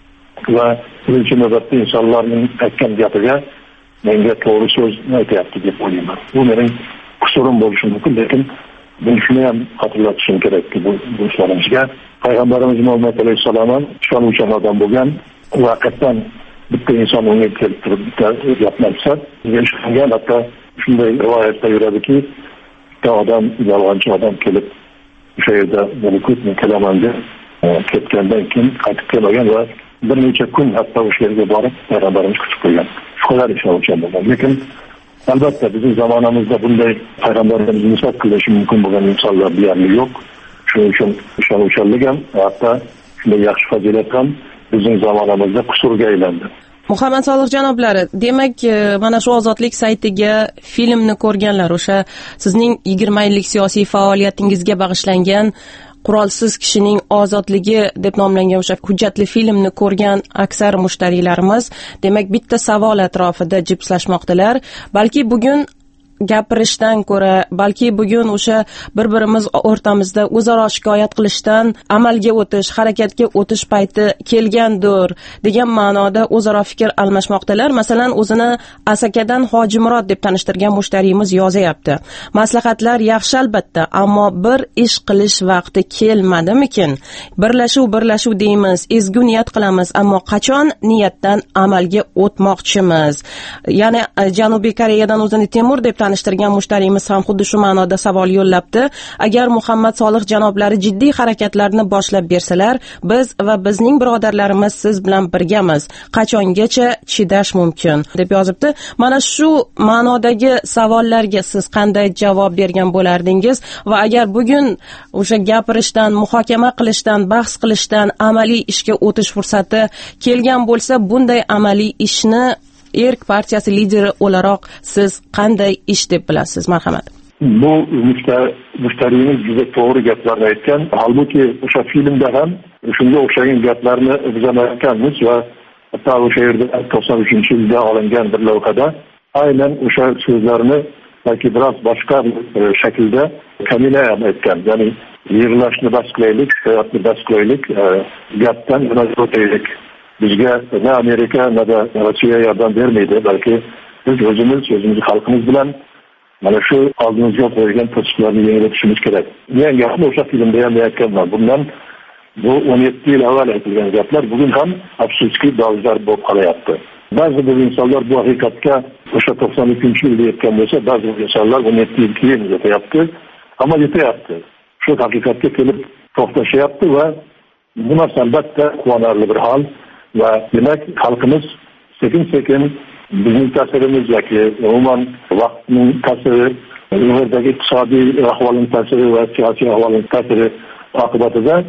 va birinchi navbatda insonlarning aytgan gapiga menga to'g'ri so'z aytyapti deb o'ylayman. Bu mening qusurim bo'lishi mumkin, lekin buni shuni ham xotirlatishim kerakki bu do'stlarimizga. Payg'ambarimiz Muhammad alayhissalom ham ishonuvchan odam bo'lgan va haqiqatan bitta inson unga kelib turib bitta gaplarsa, bizga ishongan, hatto shunday rivoyatda yuradiki, bitta odam, yolg'onchi odam kelib o'sha yerda bo'lib kelaman deb ketgandan keyin qaytib kelmagan va bir necha kun hatto o'sha yerga borib payg'ambarimiz kutib qo'ygan. Shu qadar ishonuvchan bo'lgan. Lekin albatta bizning zamonamizda bunday payg'ambarlarimizni misol qilishi mumkin bo'lgan insonlar deyarli yo'q. Shuning uchun ishonuvchanlik ham hatto shunday yaxshi fazilat ham bizning zamonamizda qusurga aylandi. Muhammad Solih janoblari, demak, mana shu Ozodlik saytiga filmni ko'rganlar, o'sha sizning yigirma yillik siyosiy faoliyatingizga bag'ishlangan Qurolsiz kishining ozodligi deb nomlangan o'sha hujjatli filmni ko'rgan aksar mushtariylarimiz, demak, bitta savol atrofida jipslashmoqdalar. Balki bugun gapirishdan ko'ra, balki bugun o'sha bir-birimiz o'rtamizda o'zaro shikoyat qilishdan amalga o'tish, harakatga o'tish payti kelgandir degan ma'noda o'zaro fikr almashmoqdalar. Masalan, o'zini Asakadan Hoji Murod deb tanishtirgan mushtariyimiz yozyapti. Maslahatlar yaxshi albatta, ammo bir ish qilish vaqti kelmadimikin? Birlashuv, birlashuv deymiz, ezgu niyat qilamiz, ammo qachon niyatdan amalga o'tmoqchimiz? Ya'ni Janubiy Koreyadan o'zini Temur deb tanishtirgan mushtariyimiz ham xuddi shu ma'noda savol yo'llabdi. Agar Muhammad Solih janoblari jiddiy harakatlarni boshlab bersalar, biz va bizning birodarlarimiz siz bilan birgamiz. Qachongacha chidash mumkin deb yozibdi. Mana shu ma'nodagi savollarga siz qanday javob bergan bo'lardingiz va agar bugun o'sha gapirishdan, muhokama qilishdan, bahs qilishdan amaliy ishga o'tish fursati kelgan bo'lsa, bunday amaliy ishni Erk partiyasi lideri o'laroq siz qanday ish deb bilasiz? Marhamat. Bu mushtariyimiz juda to'g'ri gaplarni aytgan. Halbuki o'sha filmda ham shunga o'xshagan gaplarni biz ham aytganmiz va hatto o'sha yerda to'qson uchinchi yilda olingan bir lavhada aynan o'sha so'zlarni balki biroz boshqa shaklda Kamila ham aytgan. Ya'ni yig'ilishni bas qilaylik, hayotni bas qilaylik, gapdan nima o'taylik. Bizga ne Amerika ne de Rossiya yordam vermeydi. Belki biz o'zimiz, o'zimiz xalqimiz bilan mana shu oldimizga qo'yilgan to'siqlarni yengib o'tishimiz kerak. Men gapni o'sha filmda ham aytganman. Bundan bu o'n yetti yil avval aytilgan gaplar bugun ham afsuski dolzarb bo'lib qolyapti. Ba'zi bir insonlar bu haqiqatga o'sha to'qson ikkinchi yilda yetgan bo'lsa, ba'zi bir insonlar o'n yetti yil keyin yetyapti. Ammo yetyapti. Shu haqiqatga kelib to'xtashyapti va bu narsa albatta quvonarli bir hol. Va demak xalqimiz sekin sekin bizning ta'sirimiz yoki umuman vaqtning ta'siri, yerdagi iqtisodiy ahvolning ta'siri va siyosiy ahvolning ta'siri oqibatida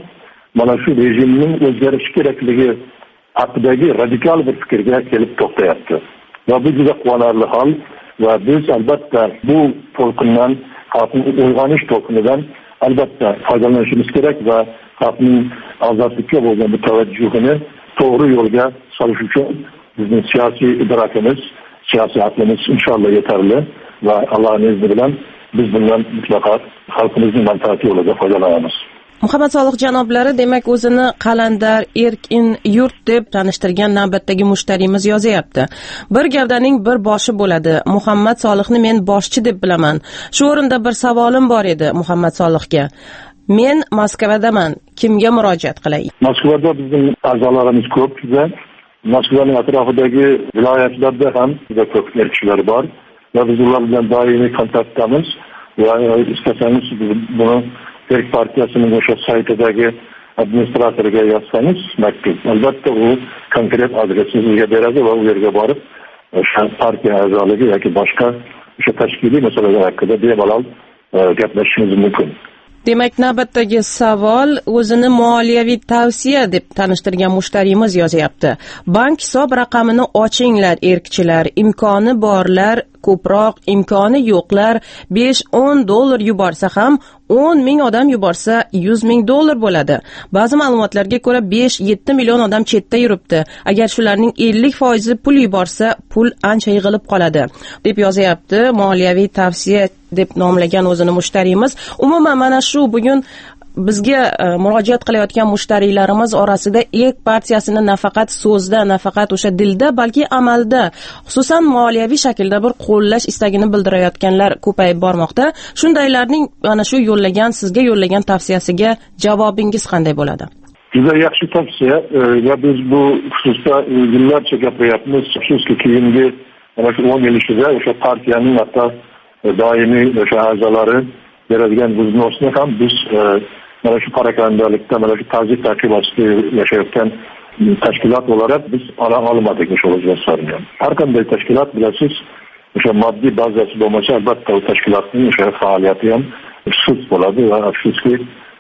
mana shu rejimning o'zgarishi kerakligi haqidagi radikal bir fikrga kelib to'xtayapti. Va bu juda quvonarli hol va biz albatta bu to'lqindan, xalqning uyg'onish to'lqinidan albatta foydalanishimiz kerak va xalqning ozodlikka bo'lgan bu tavajjuhini to'g'ri yo'lga solish uchun bizning siyosiy idrokimiz, siyosiy aqlimiz inshaalloh yetarli va Allohning izni bilan biz bundan mutlaqo xalqimizning manfaati yo'lida foydalanamiz. Muhammad Solih janoblari demak o'zini qalandar, erkin yurt deb tanishtirgan navbatdagi mushtarimiz yozyapti. Bir gavdaning bir boshi bo'ladi. Muhammad Solihni men boshchi deb bilaman. Shu o'rinda bir savolim bor edi Muhammad Solihga. Men Moskvadaman. Kimga murojaat qilay? Moskvada bizning a'zolarimiz ko'p juda. Moskvaning atrofidagi viloyatlarda ham juda ko'p elchilar bor va biz ular bilan doimiy kontaktdamiz va istasangiz buni Erk partiyasining o'sha saytidagi administratoriga yozsangiz maktub, albatta u konkret adresni sizga beradi va u yerga borib o'sha partiya a'zoligi yoki boshqa o'sha tashkiliy masalalar haqida bemalol gaplashishingiz mumkin. Demak, navbatdagi savol o'zini moliyaviy tavsiya deb tanishtirgan mushtarimiz yozyapti. Bank hisob raqamini ochinglar erkchilar, imkoni borlar ko'proq, imkoni yo'qlar besh o'n dollar yuborsa ham o'n ming odam yuborsa yuz ming dollar bo'ladi. Ba'zi ma'lumotlarga ko'ra besh yetti million odam chetda yuribdi. Agar shularning ellik foizi pul yuborsa, pul ancha yig'ilib qoladi deb yozyapti. Moliyaviy tavsiya deb nomlagan o'zini mushtarimiz. Umuman mana shu bugun bizga uh, murojaat qilayotgan mushtariylarimiz orasida Erk partiyasini nafaqat so'zda, nafaqat o'sha dilda, balki amalda, xususan moliyaviy shaklda bir qo'llash istagini bildirayotganlar ko'payib bormoqda. Shundaylarning mana shu yo'llagan, sizga yo'llagan tavsiyasiga javobingiz qanday bo'ladi? Juda yaxshi tavsiya va biz bu xususda yillarcha gapiryapmiz. Afsuski keyingi mana shu o'n yil ichida o'sha partiyaning hatto doimiy o'sha a'zolari beradigan buznosni ham biz mana shu parakandalikda, mana shu tazyiq tarkibotida yashayotgan tashkilot olarak biz ola olmadik o'sha o'zbekistonga. Har qanday tashkilot bilasiz, o'sha moddiy bazasi bo'lmasa, albatta u tashkilotning o'sha faoliyati ham sust bo'ladi va afsuski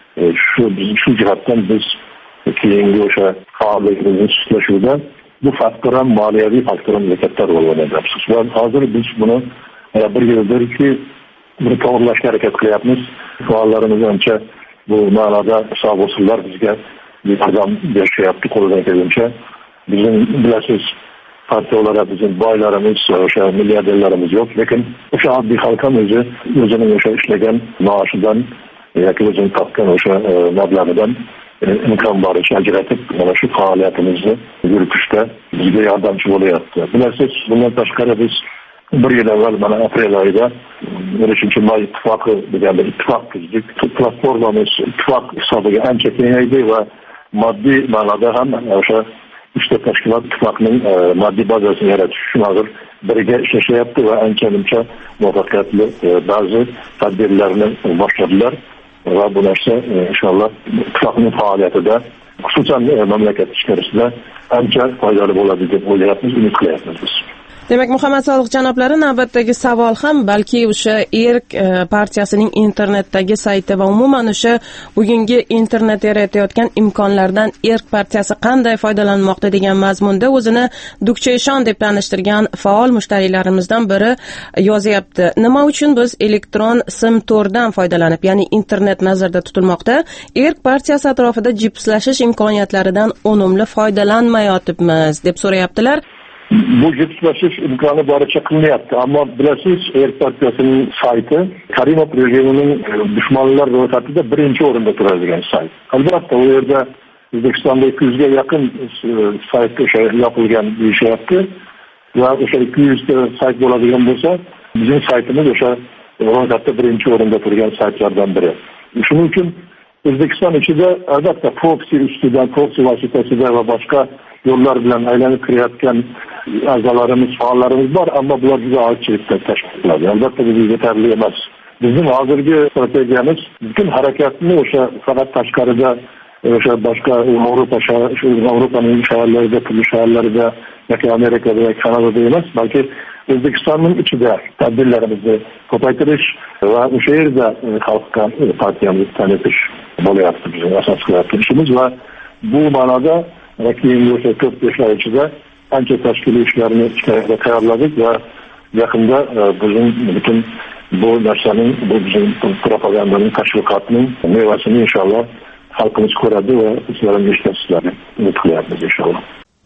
shu biz shu jihatdan biz keyingi o'sha faolligimizni sustlashuvda bu faktor ham moliyaviy faktor ham katta rol o'ynaydi. Va hozir biz buni bir yildirki buni to'g'rilashga harakat qilyapmiz. Faollarimiz ancha bu ma'noda sog' bo'lsinlar, bizga yordam berishyapti qo'lidan kelguncha. Bizim bilasiz partiyalarda bizim boylarimiz, o'sha milliarderlarimiz yo'q, lekin o'sha oddiy xalq ham o'zi o'zining o'sha ishlagan maoshidan yoki o'zining topgan o'sha mablag'idan imkon boricha ajratib mana shu faoliyatimizni yuritishda bizga yordamchi bo'lyapti. Bilasiz, bundan tashqari biz bir yil avval mana aprel oyida o'n uchinchi may ittifoqi degan bir ittifoq tuzdik. Platformamiz ittifoq hisobiga ancha kengaydi va moddiy ma'noda ham o'sha uchta tashkilot ittifoqning moddiy bazasini yaratish uchun hozir birga ishlashyapti va ancha muncha muvaffaqiyatli ba'zi tadbirlarni boshladilar va bu narsa inshaalloh ittifoqning faoliyatida, xususan mamlakat ichkarisida ancha foydali bo'ladi deb o'ylayapmiz, umid qilyapmiz biz. Demak, Muhammad Solih janoblari, navbatdagi savol ham balki o'sha Erk partiyasining internetdagi sayti va umuman o'sha bugungi internet yaratayotgan imkonlardan Erk partiyasi qanday foydalanmoqda degan mazmunda o'zini Dukchayshon deb tanishtirgan faol mushtariylarimizdan biri yozyapti. Nima uchun biz elektron sim to'rdan foydalanib, ya'ni internet nazarda tutilmoqda, Erk partiyasi atrofida jipslashish imkoniyatlaridan unumli foydalanmayotibmiz deb so'rayaptilar. Bu jipslashish imkoni boricha qilinyapti, ammo bilasiz, Erk partiyasining sayti Karimov rejimining dushmanlar ro'yxatida birinchi o'rinda turadigan sayt. Albatta, u yerda O'zbekistonda ikki yuzga yaqin sayt o'sha yopilgan deyishyapti va o'sha ikki yuz ta sayt bo'ladigan bo'lsa, bizning saytimiz o'sha ro'yxatda birinchi o'rinda turgan saytlardan biri. Shuning uchun O'zbekiston ichida albatta proxy ustidan, proxy vositasida va boshqa yo'llar bilan aylanib kirayotgan a'zolarimiz, faollarimiz bor, ammo bular juda ozchilikda tashkil qiladi. Albatta bu yetarli emas. Bizning hozirgi strategiyamiz butun harakatni o'sha faqat tashqarida, o'sha boshqa Yevropa Yevropaning shaharlarida, turli shaharlarida yoki Amerikada yoki Kanadada emas, balki O'zbekistonning ichida tadbirlarimizni ko'paytirish va o'sha yerda xalqqa partiyamizni tanitish bo'lyapti bizning asos qilayotgan ishimiz va bu ma'noda keyingi o'sha to'rt yoshlar ichida ancha tashkiliy ishlarni ishlarga tayyorladik va yaqinda bizning butun bu narsaning bu bizning propagandaning tashviqotning mevasini inshaalloh xalqimiz ko'radi va sizlar ham eshitasizlar deb umid qilyapmiz inshaalloh.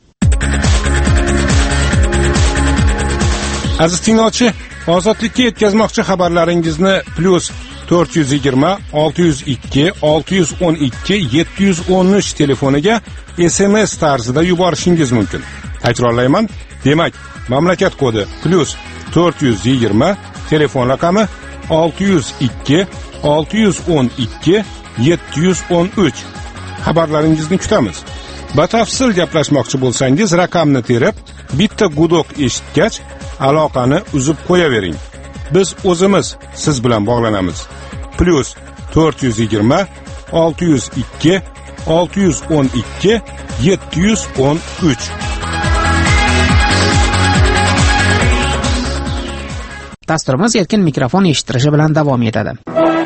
Aziz tinglovchi, ozodlikka yetkazmoqchi xabarlaringizni plus to'rt yuz yigirma olti yuz ikki olti yuz o'n ikki yetti yuz o'n uch telefoniga S M S tarzida yuborishingiz mumkin. Takrorlayman, demak, mamlakat kodi plus to'rt yuz yigirma, telefon raqami olti yuz ikki olti yuz o'n ikki yetti yuz o'n uch. Xabarlaringizni kutamiz. Batafsil gaplashmoqchi bo'lsangiz, raqamni terib, bitta gudok eshitgach, aloqani uzib qo'yavering. Biz o'zimiz siz bilan bog'lanamiz. Plus to'rt yuz yigirma olti yuz ikki olti yuz o'n ikki yetti yuz o'n uch. Dasturimiz erkin mikrofon eshittirishi bilan davom etadi.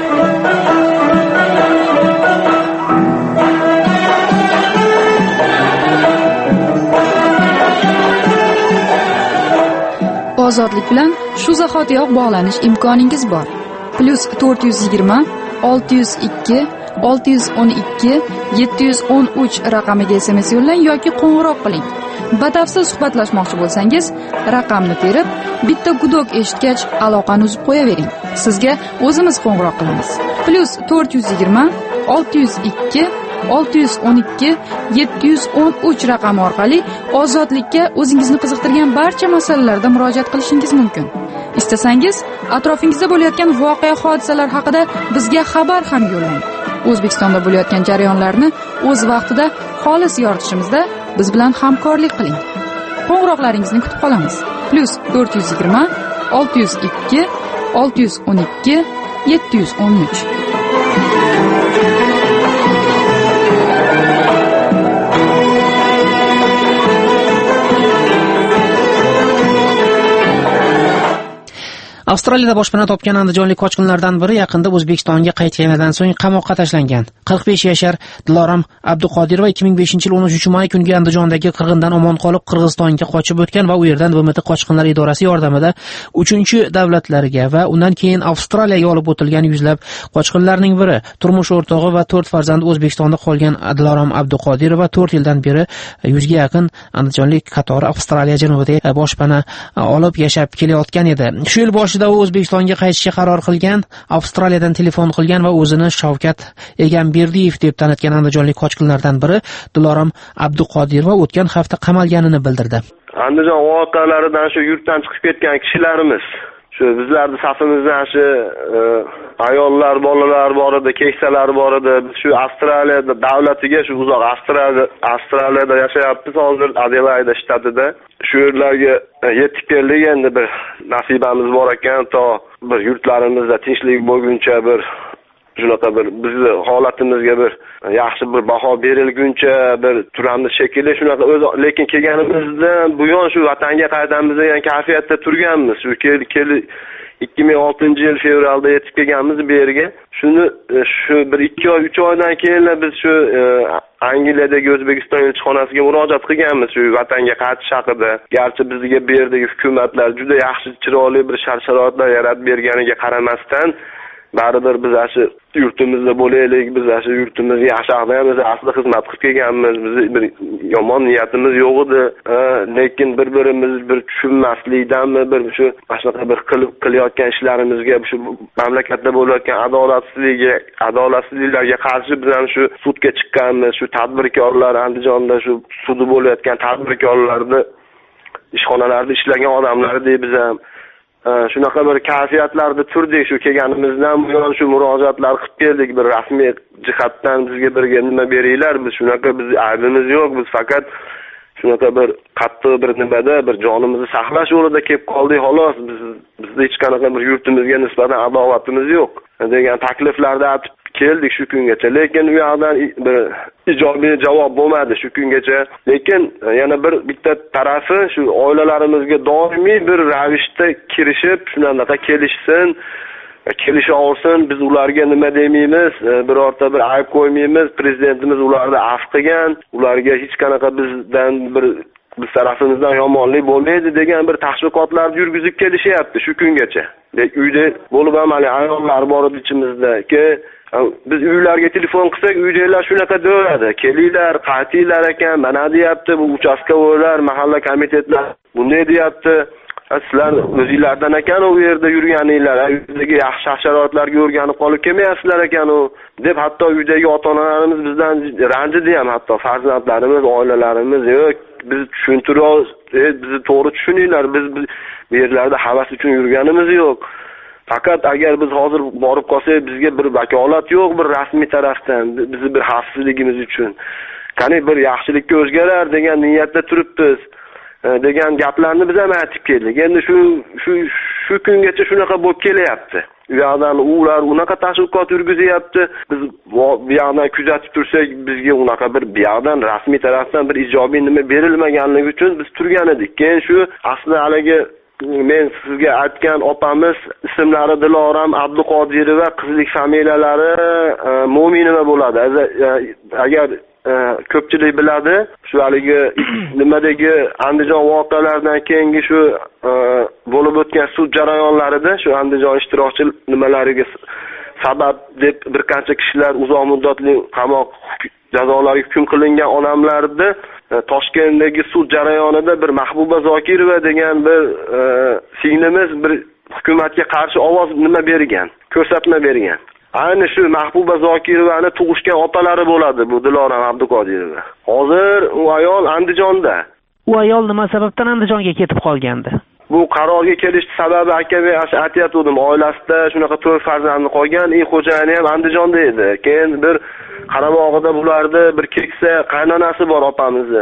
Ozodlik bilan shu zahotiyoq bog'lanish imkoningiz bor. Plus to'rt yuz yigirma olti yuz ikki olti yuz o'n ikki yetti yuz o'n uch raqamiga S M S yo'llang yoki qo'ng'iroq qiling. Batafsil suhbatlashmoqchi bo'lsangiz, raqamni terib, bitta gudok eshitgach aloqani uzib qo'yavering. Sizga o'zimiz qo'ng'iroq qilamiz. Plus to'rt yuz yigirma olti yuz ikki olti yuz o'n ikki yetti yuz o'n uch raqami orqali ozodlikka o'zingizni qiziqtirgan barcha masalalarda murojaat qilishingiz mumkin. Istasangiz, atrofingizda bo'layotgan voqea hodisalar haqida bizga xabar ham yo'llang. O'zbekistonda bo'layotgan jarayonlarni o'z vaqtida xolis yoritishimizda biz bilan hamkorlik qiling. Qo'ng'iroqlaringizni kutib qolamiz. Plus to'rt yuz yigirma olti yuz ikki olti yuz o'n ikki yetti yuz o'n uch. Avstraliyada boshpana topgan andijonlik qochqinlardan biri yaqinda O'zbekistonga qaytganidan so'ng qamoqqa tashlangan. qirq besh yashar Dilorom Abduqodirova ikki ming beshinchi yil o'n uchinchi may kungi Andijondagi qirg'indan omon qolib Qirg'izistonga qochib o'tgan va u yerdan B M T qochqinlar idorasi yordamida uchinchi davlatlarga va undan keyin Avstraliyaga olib o'tilgan yuzlab qochqinlarning biri. Turmush o'rtog'i va to'rt farzandi O'zbekistonda qolgan Dilorom Abduqodirova to'rt yildan beri yuzga yaqin andijonlik qatori Avstraliya janubida boshpana olib yashab kelayotgan edi. Shu yil boshida u O'zbekistonga qaytishga qaror qilgan, Avstraliyadan telefon qilgan va o'zini Shavkat Egamberdiyev deb tanitgan andijonlik qochqinlardan biri Dilorom Abduqodirova o'tgan hafta qamalganini bildirdi. Andijon voqealaridan shu yurtdan chiqib ketgan kishilarimiz, shu bizlarning safimizdan shu ayollar, bolalar bor edi, keksalar bor edi. Biz shu Avstraliyada davlatiga shu uzoq Avstraliyada Avstraliyada yashayapmiz hozir Adelaide shtatida. Shu yerlarga yetib keldik, endi bir nasibamiz bor ekan, to bir yurtlarimizda tinchlik bo'lguncha, bir shunaqa bir bizni holatimizga bir yaxshi bir baho berilguncha bir turamiz shekilli, shunaqa o'z lekin kelganimizdan buyon shu vatanga qaytamiz degan kayfiyatda turganmiz. Shu kel ikki ming oltinchi yil fevralda yetib kelganmiz bu yerga. Shuni shu bir ikki oy uch oydan keyin biz shu Angliyadagi O'zbekiston elchixonasiga murojaat qilganmiz shu vatanga qaytish haqida. Garchi bizga bu yerdagi hukumatlar juda yaxshi, chiroyli bir shart-sharoitlar yaratib berganiga qaramasdan, baribir biz shu yurtimizda bo'laylik, biz shu yurtimizga yashaymiz, asli xizmat qilib kelganmiz, biz bir yomon niyatimiz yo'q edi, lekin bir-birimiz bir tushunmaslikdanmi, bir shu boshqa bir qilib qilayotgan ishlarimizga, shu mamlakatda bo'layotgan adolatsizlikka, adolatsizliklarga qarshi biz ham shu sudga chiqqanmiz, shu tadbirkorlar Andijonda shu sudi bo'layotgan tadbirkorlarni ishxonalarda ishlagan odamlar deb biz ham shunaqa bir kayfiyatlarda turdik. Shu kelganimizdan buyon shu murojaatlar qilib keldik, bir rasmiy jihatdan bizga birga nima beringlar, biz shunaqa biz aybimiz yo'q, biz faqat shunaqa bir qattiq bir nimada bir jonimizni saqlash yo'lida kelib qoldik xolos, biz bizda hech qanaqa bir yurtimizga nisbatan adovatimiz yo'q degan takliflarda aytib keldik shu kungacha, lekin u yoqdan bir ijobiy javob bo'lmadi shu kungacha. Lekin yana bir bitta tarafi shu oilalarimizga doimiy bir ravishda kirishib, shunaqa kelishsin, kelishaversin, biz ularga nima demaymiz, birorta bir ayb qo'ymaymiz. Prezidentimiz ularni afv qilgan, ularga hech qanaqa bizdan bir biz tarafimizdan yomonlik bo'lmaydi degan bir tashviqotlarni yurgizib kelishyapti shu kungacha. Lekin uyda bo'lib ham hali ayollar bor edi ichimizda. Ke biz uylarga telefon qilsak, uydagilar shunaqa deyiladi. Kelinglar, qaytinglar ekan, mana deyapti, bu uchastkovoylar, mahalla komitetlar bunday deyapti. Sizlar o'zingizlardan ekan u yerda yurganinglar, uydagi yaxshi sharoitlarga o'rganib qolib kelmayapsizlar ekan u deb hatto uydagi ota-onalarimiz bizdan ranjidi ham, hatto farzandlarimiz, oilalarimiz, yo'q, biz tushuntiramiz, bizni to'g'ri tushuninglar, biz bu yerlarda havas uchun yurganimiz yo'q. Faqat agar biz hozir borib qolsak, bizga bir vakolat yo'q, bir rasmiy tarafdan, bizni bir xavfsizligimiz uchun. Qani bir yaxshilikka o'zgarar degan niyatda turibmiz degan gaplarni biz ham aytib keldik. Endi shu shu shu kungacha shunaqa bo'lib kelyapti. U yoqdan ular unaqa tashviqot yurgizyapti. Biz bu yoqdan kuzatib tursak, bizga unaqa bir bu yoqdan rasmiy tarafdan bir ijobiy nima berilmaganligi uchun biz turgan edik. Keyin shu aslida haligi men sizga aytgan opamiz ismlari Diloram Abduqodirova, qizlik familiyalari Mo'minova bo'ladi. Agar ko'pchilik biladi, shu haligi nimadagi Andijon voqealaridan keyingi shu bo'lib o'tgan sud jarayonlarida shu Andijon ishtirokchi nimalariga sabab deb bir qancha kishilar uzoq muddatli qamoq jazolariga hukm qilingan odamlarni Toshkentdagi sud jarayonida bir Mahbuba Zokirova degan bir singlimiz bir hukumatga qarshi ovoz nima bergan, ko'rsatma bergan. Ayni shu Mahbuba Zokirovani tug'ishgan otalari bo'ladi bu Diloram Abduqodirova. Hozir u ayol Andijonda. U ayol nima sababdan Andijonga ketib qolgandi? Bu qarorga kelish sababi aka men aytayotgandim, oilasida shunaqa to'rt farzandi qolgan, eng xo'jayini ham Andijonda edi. Keyin bir Qarabog'ida bularni bir keksa qaynonasi bor opamizni.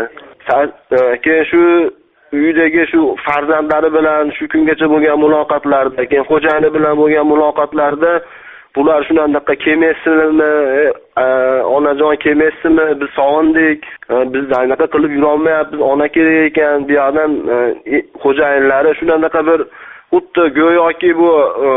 Keyin shu uydagi shu farzandlari bilan shu kungacha bo'lgan muloqotlarda, keyin xo'jayini bilan bo'lgan muloqotlarda bular shunaqa kelmaysizmi, onajon kelmaysizmi, biz sog'indik, biz anaqa qilib yura olmayapmiz, ona kerak ekan, bu yoqdan xo'jayinlari shunaqa bir xuddi go'yoki bu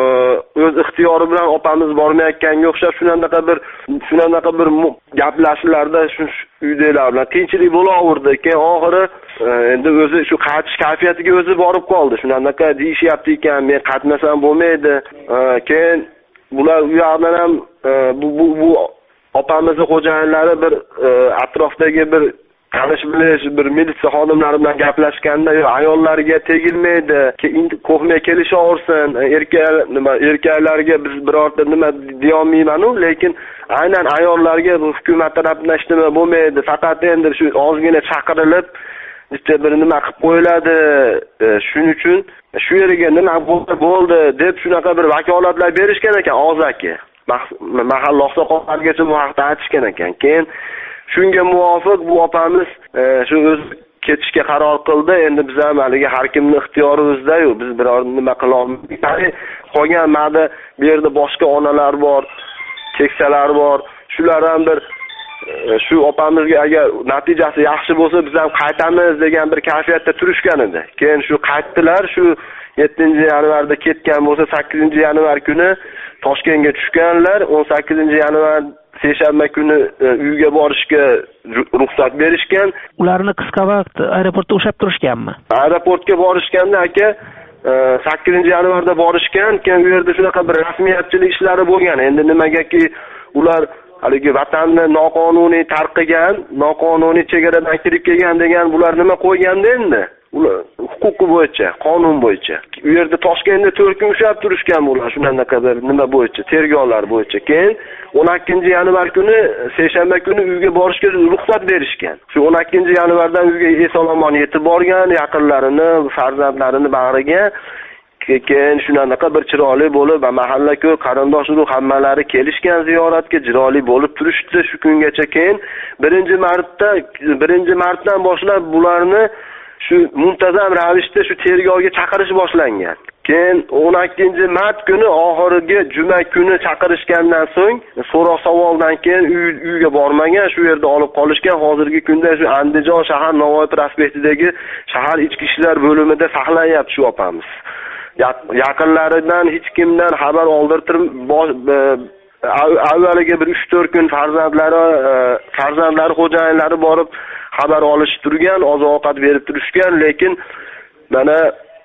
o'z ixtiyori bilan opamiz bormayotganga o'xshab shunaqa bir shunaqa bir gaplashishlarda shu uydagilar bilan qiyinchilik bo'laverdi. Keyin oxiri endi o'zi shu qaytish kayfiyatiga o'zi borib qoldi. Shunaqa deyishyapti ekan, men qatnasam bo'lmaydi. Keyin bular u yoqdan ham bu bu bu opamizning xo'jayinlari bir atrofdagi bir tanish bilish bir militsiya xodimlari bilan gaplashganda ayollarga tegilmaydi, qo'rqmay kelishaversin, erkak nima erkaklarga biz birorta nima deya olmayman-u, lekin aynan ayollarga hukumat tarafidan hech nima bo'lmaydi, faqat endi shu ozgina chaqirilib bitta bir nima qilib qo'yiladi, shuning uchun shu yerga nima bo'ldi deb shunaqa bir vakolatlar berishgan ekan og'zaki. Mahalla oqsoqollargacha bu haqda aytishgan ekan. Keyin shunga muvofiq bu opamiz shu o'z ketishga qaror qildi. Endi biz ham haligi har kimning ixtiyori o'zida-yu, biz biror nima qila olmaymiz. Qolgan ma'da bu yerda boshqa onalar bor, keksalar bor. Shular ham bir shu opamizga agar natijasi yaxshi bo'lsa biz ham qaytamiz degan bir kayfiyatda turishgan edi. Keyin shu qaytdilar, shu yettinchi yanvarda ketgan bo'lsa sakkizinchi yanvar kuni Toshkentga tushganlar. o'n sakkizinchi yanvar seshanba kuni uyga borishga ruxsat berishgan. Ularni qisqa vaqt aeroportda ushlab turishganmi? Aeroportga borishganda aka sakkizinchi yanvarda borishgan. Keyin u yerda shunaqa bir rasmiyatchilik ishlari bo'lgan. Endi nimagaki ular haligi vatanni noqonuniy tarqagan, noqonuniy chegaradan kirib kelgan degan bular nima qo'yganda endi? Ular huquqi bo'yicha, qonun bo'yicha. U yerda Toshkentda to'rt kun ushlab turishgan bular, shunaqa bir nima bo'yicha, tergovlar bo'yicha. Keyin o'n ikkinchi yanvar kuni, seshanba kuni uyga borishga ruxsat berishgan. Shu o'n ikkinchi yanvardan uyga eson-omon yetib borgan, yaqinlarini, farzandlarini bag'riga. Keyin shunaqa bir chiroyli bo'lib, mahalla-ku qarindosh urug' hammalari kelishgan ziyoratga, chiroyli bo'lib turishdi shu kungacha. Keyin birinchi martda birinchi martdan boshlab bularni shu muntazam ravishda shu tergovga chaqirish boshlangan. keyin o'n ikkinchi mart kuni oxirgi juma kuni chaqirishgandan so'ng so'roq savoldan keyin uy, uyga bormagan, shu yerda olib qolishgan. Hozirgi kunda shu Andijon shahar Navoiy prospektidagi shahar ichki ishlar bo'limida saqlanyapti shu opamiz. Yaqinlaridan hech kimdan xabar oldirtirib avvaliga bir uch to'rt kun farzandlari farzandlari xo'jayinlari borib xabar olishib turgan, oziq-ovqat berib turishgan, lekin mana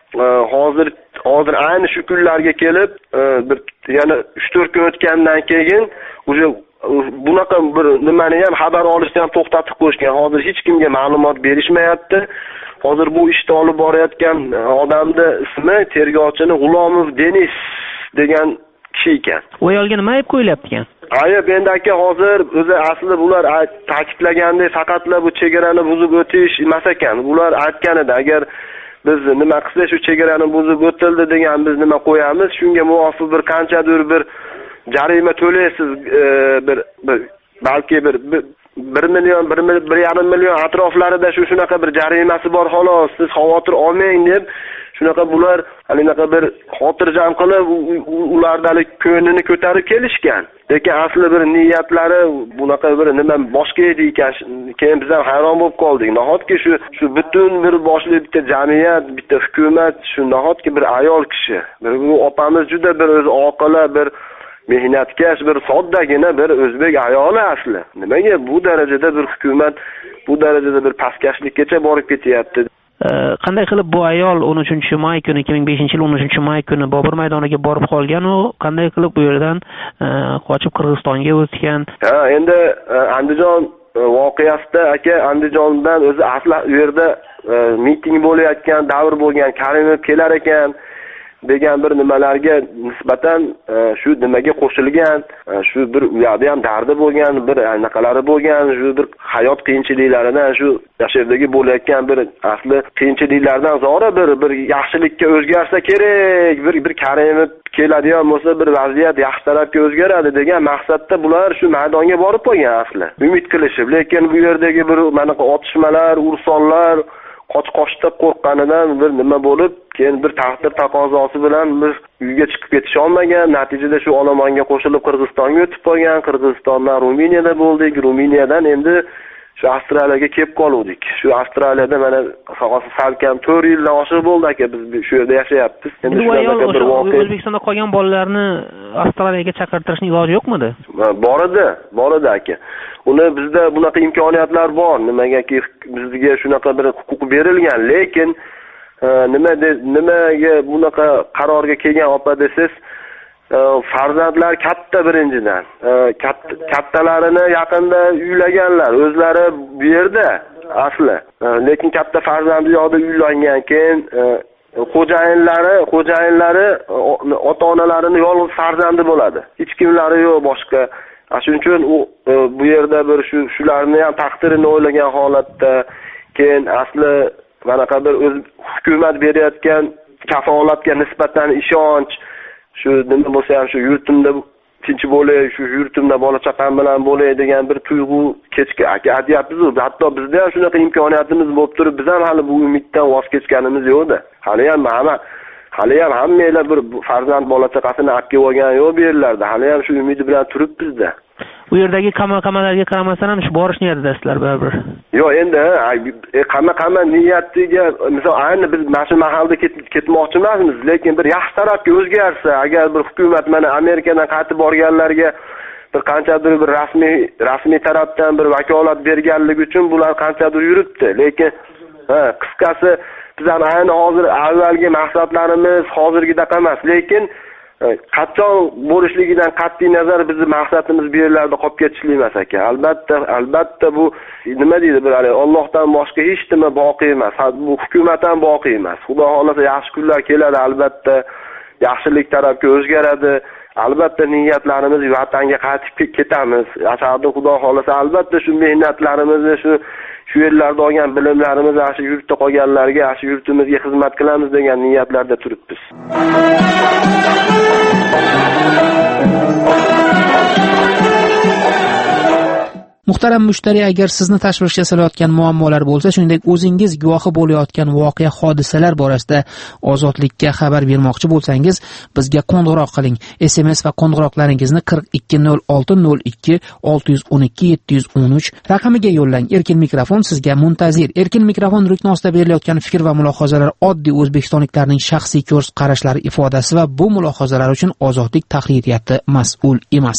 hozir hozir ayni shu kunlarga kelib bir yana uch to'rt kun o'tgandan keyin o'sha bunaqa bir nimani ham xabar olishni ham to'xtatib qo'yishgan. Hozir hech kimga ma'lumot berishmayapti. Hozir bu ishni olib borayotgan odamning ismi tergovchini G'ulomov Denis degan kishi ekan. U ayolga nima ayb qo'yilyapti ekan? Ayb endi aka hozir o'zi aslida bular ta'kidlagandek faqatla bu chegarani buzib o'tish emas ekan. Bular aytganida agar biz nima qilsak shu chegarani buzib o'tildi degan biz nima qo'yamiz, shunga muvofiq bir qanchadir bir jarima to'laysiz, bir, bir balki bir, bir bir million bir yarim million atroflarida shu shunaqa bir jarimasi bor, xolos siz xavotir olmang deb shunaqa bular halinaqa bir xotirjam qilib ulardalik ko'nglini ko'tarib kelishgan. Lekin asli bir niyatlari bunaqa bir nima boshqa edi ekan. Keyin biz ham hayron bo'lib qoldik. Nahotki shu shu butun bir boshli bitta jamiyat, bitta hukumat, shu nahotki bir ayol kishi. Bu opamiz juda bir o'zi oqila, bir mehnatkash, bir soddagina bir o'zbek ayoli asli. Nimaga bu darajada bir hukumat bu darajada bir pastkashlikkacha borib ketyapti? Qanday qilib bu ayol o'n uchinchi may kuni ikki ming beshinchi yil o'n uchinchi may kuni Bobur maydoniga borib qolgan, u qanday qilib bu yerdan qochib Qirg'izistonga o'tgan? Ha, endi Andijon voqeasida aka Andijondan o'zi asli u yerda miting bo'layotgan davr bo'lgan, Karimov kelar ekan degan bir nimalarga nisbatan shu nimaga qo'shilgan, shu bir u yoqda ham dardi bo'lgan, bir anaqalari bo'lgan, shu bir hayot qiyinchiliklaridan, shu yashardagi bo'layotgan bir asli qiyinchiliklardan zora bir bir yaxshilikka o'zgarsa kerak, bir bir Karimov keladigan bo'lsa bir vaziyat yaxshi tarafga o'zgaradi degan maqsadda bular shu maydonga borib qo'ygan asli. Umid qilishib, lekin bu yerdagi bir mana otishmalar, ursonlar qoch-qochda qo'rqqanidan bir nima bo'lib, keyin bir taqdir taqozosi bilan biz uyga chiqib ketisha olmagan. Natijada shu olomonga qo'shilib Qirg'izistonga o'tib qolgan. Qirg'izistondan Ruminiyada bo'ldik, Ruminiyadan endi shu Avstraliyaga kelib qoldik. Shu Avstraliyada mana so'g'asi salkam to'rt yildan oshiq bo'ldi aka biz shu yerda yashayapmiz. Endi shunaqa bir voqea. O'zbekistonda qolgan bolalarni Avstraliyaga chaqirtirishning iloji yo'qmidi? Bor edi, bor edi aka. Uni bizda bunaqa imkoniyatlar bor. Nimagaki bizga shunaqa bir huquq berilgan, lekin nima nimaga bunaqa qarorga kelgan opa desiz, farzandlar katta birinchidan. Kattalarini yaqinda uylaganlar, o'zlari bu yerda asli. Lekin katta farzandi yoqda uylangan, keyin xo'jayinlari, xo'jayinlari ota-onalarini yolg'iz farzandi bo'ladi. Hech kimlari yo'q boshqa. Shuning uchun u bu yerda bir shu shularni ham taqdirini o'ylagan holatda keyin asli manaqa bir o'z hukumat berayotgan kafolatga nisbatan ishonch, shu nima bo'lsa ham shu yurtimda tinch bo'lay, shu yurtimda bola chaqam bilan bo'lay degan bir tuyg'u kechga aytyapmiz. Hatto bizda ham shunaqa imkoniyatimiz bo'lib turib, biz ham hali bu umiddan voz kechganimiz yo'qdi. Hali ham mana hali ham hammalar bir farzand bola chaqasini olib kelib olgan yo'q bu yerlarda. Hali ham shu umidi bilan turibmizda. Bu yerdagi qama-qamalarga qaramasdan ham shu borish niyatidasizlar baribir. Yo'q, endi qama-qama niyatiga misol ayni biz mana shu mahalda ketmoqchi emasmiz, lekin bir yaxshi tarafga o'zgarsa, agar bir hukumat mana Amerikadan qaytib borganlarga bir qanchadir bir rasmiy rasmiy tarafdan bir vakolat berganligi uchun bular qanchadir yuribdi, lekin ha, qisqasi biz ham ayni hozir avvalgi maqsadlarimiz hozirgidek emas, lekin qachon bo'lishligidan qat'iy nazar bizning maqsadimiz bu yerlarda qolib ketishlik emas aka. Albatta, albatta bu nima deydi, bir Allohdan boshqa hech nima boqiy emas. Bu hukumat ham boqiy emas. Xudo xolasa yaxshi kunlar keladi, albatta yaxshilik tarafga o'zgaradi. Albatta niyatlarimiz vatanga qaytib ketamiz. Ashadda Xudo xolasa albatta shu mehnatlarimizni, shu shu yerlarda olgan bilimlarimizni shu yurtda qolganlarga, shu yurtimizga xizmat qilamiz degan niyatlarda turibmiz. Muhtaram mushtariy, agar sizni tashvishga solayotgan muammolar bo'lsa, shuningdek o'zingiz guvohi bo'layotgan voqea hodisalar borasida ozodlikka xabar bermoqchi bo'lsangiz, bizga qo'ng'iroq qiling. S M S va qo'ng'iroqlaringizni qirq ikki nol olti nol ikki olti yuz o'n ikki yetti yuz o'n uch raqamiga yo'llang. Erkin mikrofon sizga muntazir. Erkin mikrofon rukni ostida berilayotgan fikr va mulohazalar oddiy o'zbekistonliklarning shaxsiy ko'z qarashlari ifodasi va bu mulohazalar uchun ozodlik tahririyati mas'ul emas.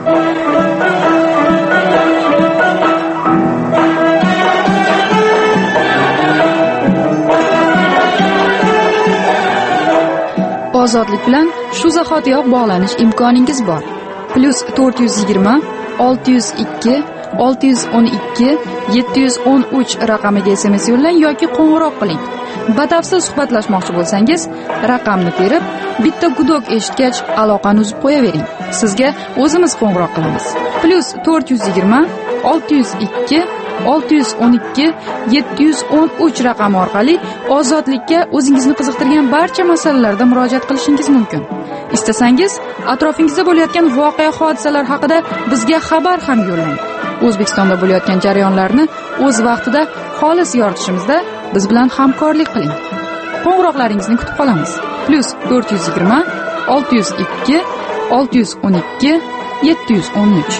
Ozodlik bilan shu zahotiyoq bog'lanish imkoningiz bor. Plus to'rt yuz yigirma olti yuz ikki olti yuz o'n ikki yetti yuz o'n uch raqamiga S M S yo'llang yoki qo'ng'iroq qiling. Batafsil suhbatlashmoqchi bo'lsangiz, raqamni terib, bitta gudok eshitgach aloqani uzib qo'yavering. Sizga o'zimiz qo'ng'iroq qilamiz. Plus to'rt yuz yigirma olti yuz ikki olti yuz o'n ikki yetti yuz o'n uch raqami orqali ozodlikka o'zingizni qiziqtirgan barcha masalalarda murojaat qilishingiz mumkin. Istasangiz, atrofingizda bo'layotgan voqea hodisalar haqida bizga xabar ham yo'llang. O'zbekistonda bo'layotgan jarayonlarni o'z vaqtida xolis yoritishimizda biz bilan hamkorlik qiling. Qo'ng'iroqlaringizni kutib qolamiz. Plus to'rt yuz yigirma olti yuz ikki olti yuz o'n ikki yetti yuz o'n uch.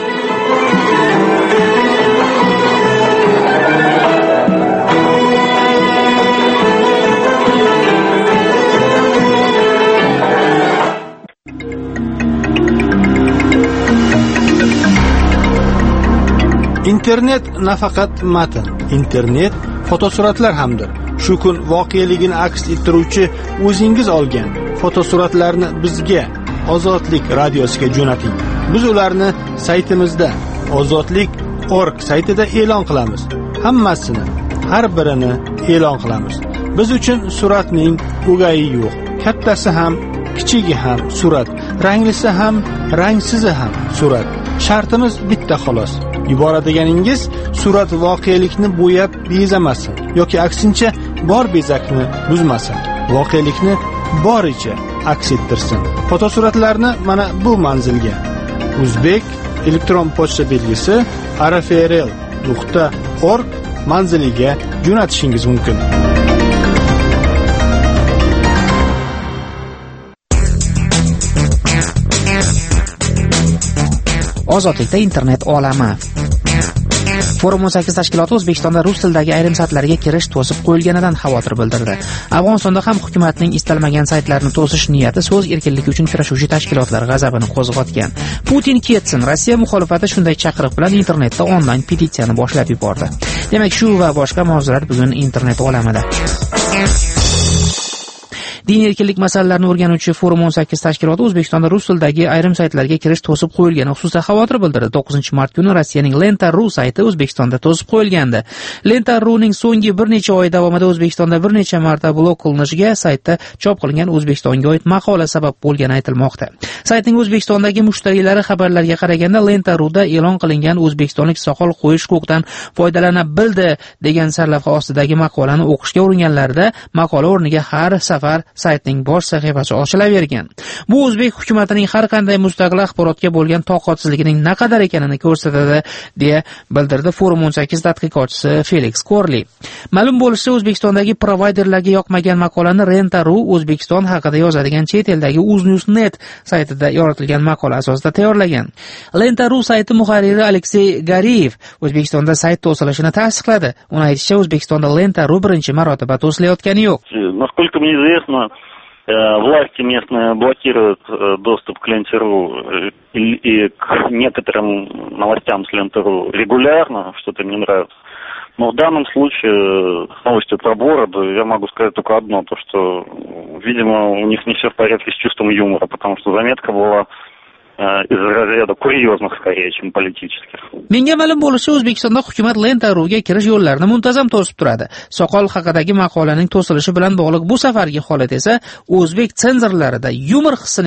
Internet nafaqat matn, internet fotosuratlar hamdir. Shu kun voqeligini aks ettiruvchi o'zingiz olgan fotosuratlarni bizga Ozodlik radiosiga jo'nating. Biz ularni saytimizda ozodlik dot org saytida e'lon qilamiz. Hammasini, har birini e'lon qilamiz. Biz uchun suratning o'gayi yo'q. Kattasi ham, kichigi ham surat, ranglisi ham, rangsizi ham surat. Shartimiz bitta xolos. Yuboradiganingiz surat voqelikni bo'yab bezamasin yoki aksincha bor bezakni buzmasin. Voqelikni boricha aks ettirsin. Fotosuratlarni mana bu manzilga O'zbek elektron pochta belgisi arafrl nuqta org manziliga jo'natishingiz mumkin. Ozodlikda internet olami. Forum o'n sakkiz tashkiloti O'zbekistonda rus tilidagi ayrim saytlarga kirish to'sib qo'yilganidan xavotir bildirdi. Afg'onistonda ham hukumatning istalmagan saytlarni to'sish niyati so'z erkinligi uchun kurashuvchi tashkilotlar g'azabini qo'zg'atgan. Putin ketsin, Rossiya muxolifati shunday chaqiriq bilan internetda onlayn petitsiyani boshlab yubordi. Demak, shu va boshqa mavzular bugun internet olamida. Din erkinlik masalalarini o'rganuvchi Forum o'n sakkiz tashkiloti O'zbekistonda rus tilidagi ayrim saytlarga kirish to'sib qo'yilgani xususida xavotir bildirdi. to'qqizinchi mart kuni Rossiyaning Lenta.ru sayti O'zbekistonda to'sib qo'yilgandi. Lenta.runing so'nggi bir necha oy davomida O'zbekistonda bir necha marta blok qilinishiga saytda chop qilingan O'zbekistonga oid maqola sabab bo'lgani aytilmoqda. Saytning O'zbekistondagi mushtariylari xabarlarga qaraganda Lenta.ruda e'lon qilingan o'zbekistonlik soqol qo'yish huquqidan foydalana bildi degan sarlavha ostidagi maqolani o'qishga uringanlarida maqola o'rniga har safar saytning bosh sahifasi ochilavergan. Bu o'zbek hukumatining har qanday mustaqil axborotga bo'lgan toqatsizligining naqadar ekanini ko'rsatadi, deya bildirdi Forum o'n sakkiz tadqiqotchisi Felix Korli. Ma'lum bo'lishicha, O'zbekistondagi provayderlarga yoqmagan maqolani Renta.ru O'zbekiston haqida yozadigan chet eldagi uznews dot net saytida yoritilgan maqola asosida tayyorlagan. Lenta.ru sayti muharriri Aleksey Gariyev O'zbekistonda sayt to'silishini tasdiqladi. Uning aytishicha, O'zbekistonda Lenta.ru birinchi marotaba to'silayotgani yo'q. Насколько мне известно, власти местные блокируют достуp к Ленте.ру и к некоторым новостям с Ленте.ру регулярно, что-то мне нравится. Но в данном случае с новостью про Бороду я могу сказать только одно, то что, видимо, у них не все в порядке с чувством юмора, потому что заметка была из разряда курьезных скорее, чем политических. Menga ma'lum bo'lishicha, O'zbekistonda hukumat Lenta.ruga kirish yo'llarini muntazam to'sib turadi. Soqol haqidagi maqolaning to'silishi bilan bog'liq bu safargi holat esa o'zbek senzorlarida yumor hissining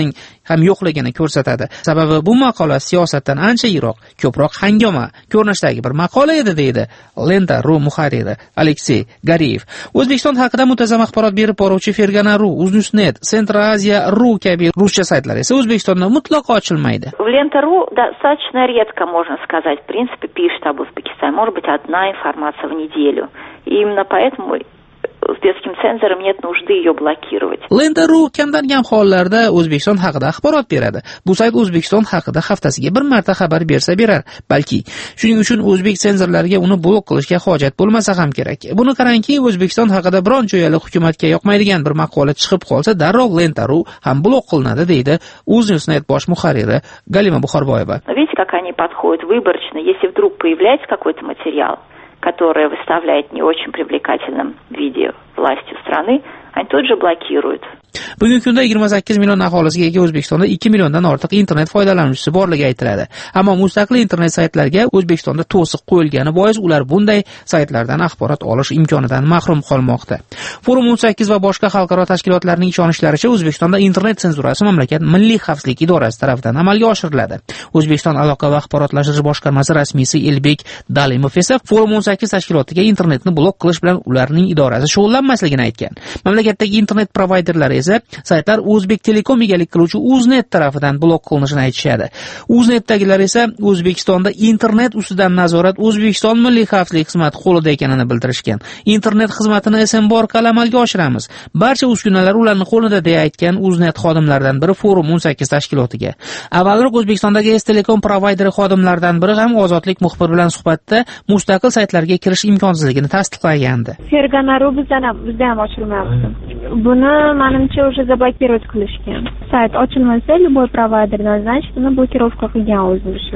ham yo'qligini ko'rsatadi. Sababi bu maqola siyosatdan ancha yiroq, ko'proq hangoma ko'rinishdagi bir maqola edi, deydi Lenta.ru muharriri Aleksey Gariyev. O'zbekiston haqida muntazam axborot berib boruvchi Fergana.ru, Uznusnet, Central-Asia.ru kabi ruscha saytlar esa O'zbekistonda mutlaqo ochilmaydi. В Лента.ру достаточно редко, можно сказать, в принципе, пишет об Узбекистане. Может быть, одна информация в неделю. И именно поэтому узбекским цензорам нет нужды ее блокировать. Lenta.ru kamdan kam hollarda O'zbekiston haqida axborot beradi. Bu sayt O'zbekiston haqida haftasiga bir marta xabar bersa berar, balki. Shuning uchun o'zbek senzorlariga uni blok qilishga hojat bo'lmasa ham kerak. Buni qarangki, O'zbekiston haqida biron joyali hukumatga yoqmaydigan bir maqola chiqib qolsa, darrov Lenta.ru ham blok qilinadi, deydi Uznusnet bosh muharriri Galima Buxorboyeva. Видите, как они подходят выборочно, если вдруг появляется какой-то материал, которое выставляет не очень привлекательном виде властью страны, они тут же блокируют. Bugungi kunda yigirma sakkiz million aholisiga ega O'zbekistonda ikki milliondan ortiq internet foydalanuvchisi borligi aytiladi. Ammo mustaqil internet saytlarga O'zbekistonda to'siq qo'yilgani bois ular bunday saytlardan axborot olish imkonidan mahrum qolmoqda. Forum o'n sakkiz va boshqa xalqaro tashkilotlarning ishonishlaricha, O'zbekistonda internet senzurasi mamlakat Milliy xavfsizlik idorasi tomonidan amalga oshiriladi. O'zbekiston aloqa va axborotlashtirish boshqarmasi rasmiysi Elbek Dalimov esa Forum o'n sakkiz tashkilotiga internetni blok qilish bilan ularning idorasi shug'ullanmasligini aytgan. Mamlakatdagi internet provayderlari esa saytlar O'zbek Telekom egalik qiluvchi Uznet tomonidan blok qilinishini aytishadi. Uznetdagilar esa O'zbekistonda internet ustidan nazorat O'zbekiston Milliy xavfsizlik xizmati qo'lida ekanini bildirishgan. Internet xizmatini S M B orqali amalga oshiramiz. Barcha uskunalar ularning qo'lida deya aytgan Uznet xodimlaridan biri Forum o'n sakkiz tashkilotiga. Avvalroq O'zbekistondagi S Telekom provayderi xodimlaridan biri ham Ozodlik muxbir bilan suhbatda mustaqil saytlarga kirish imkonsizligini tasdiqlagandi. Fergana.ru bizdan ham bizda ham ochilmayapti. Buni menimcha уже заблокировать qilishgan. Sayt ochilmasa, любой providerdan, значит, uni blokirovka qilgan o'zi.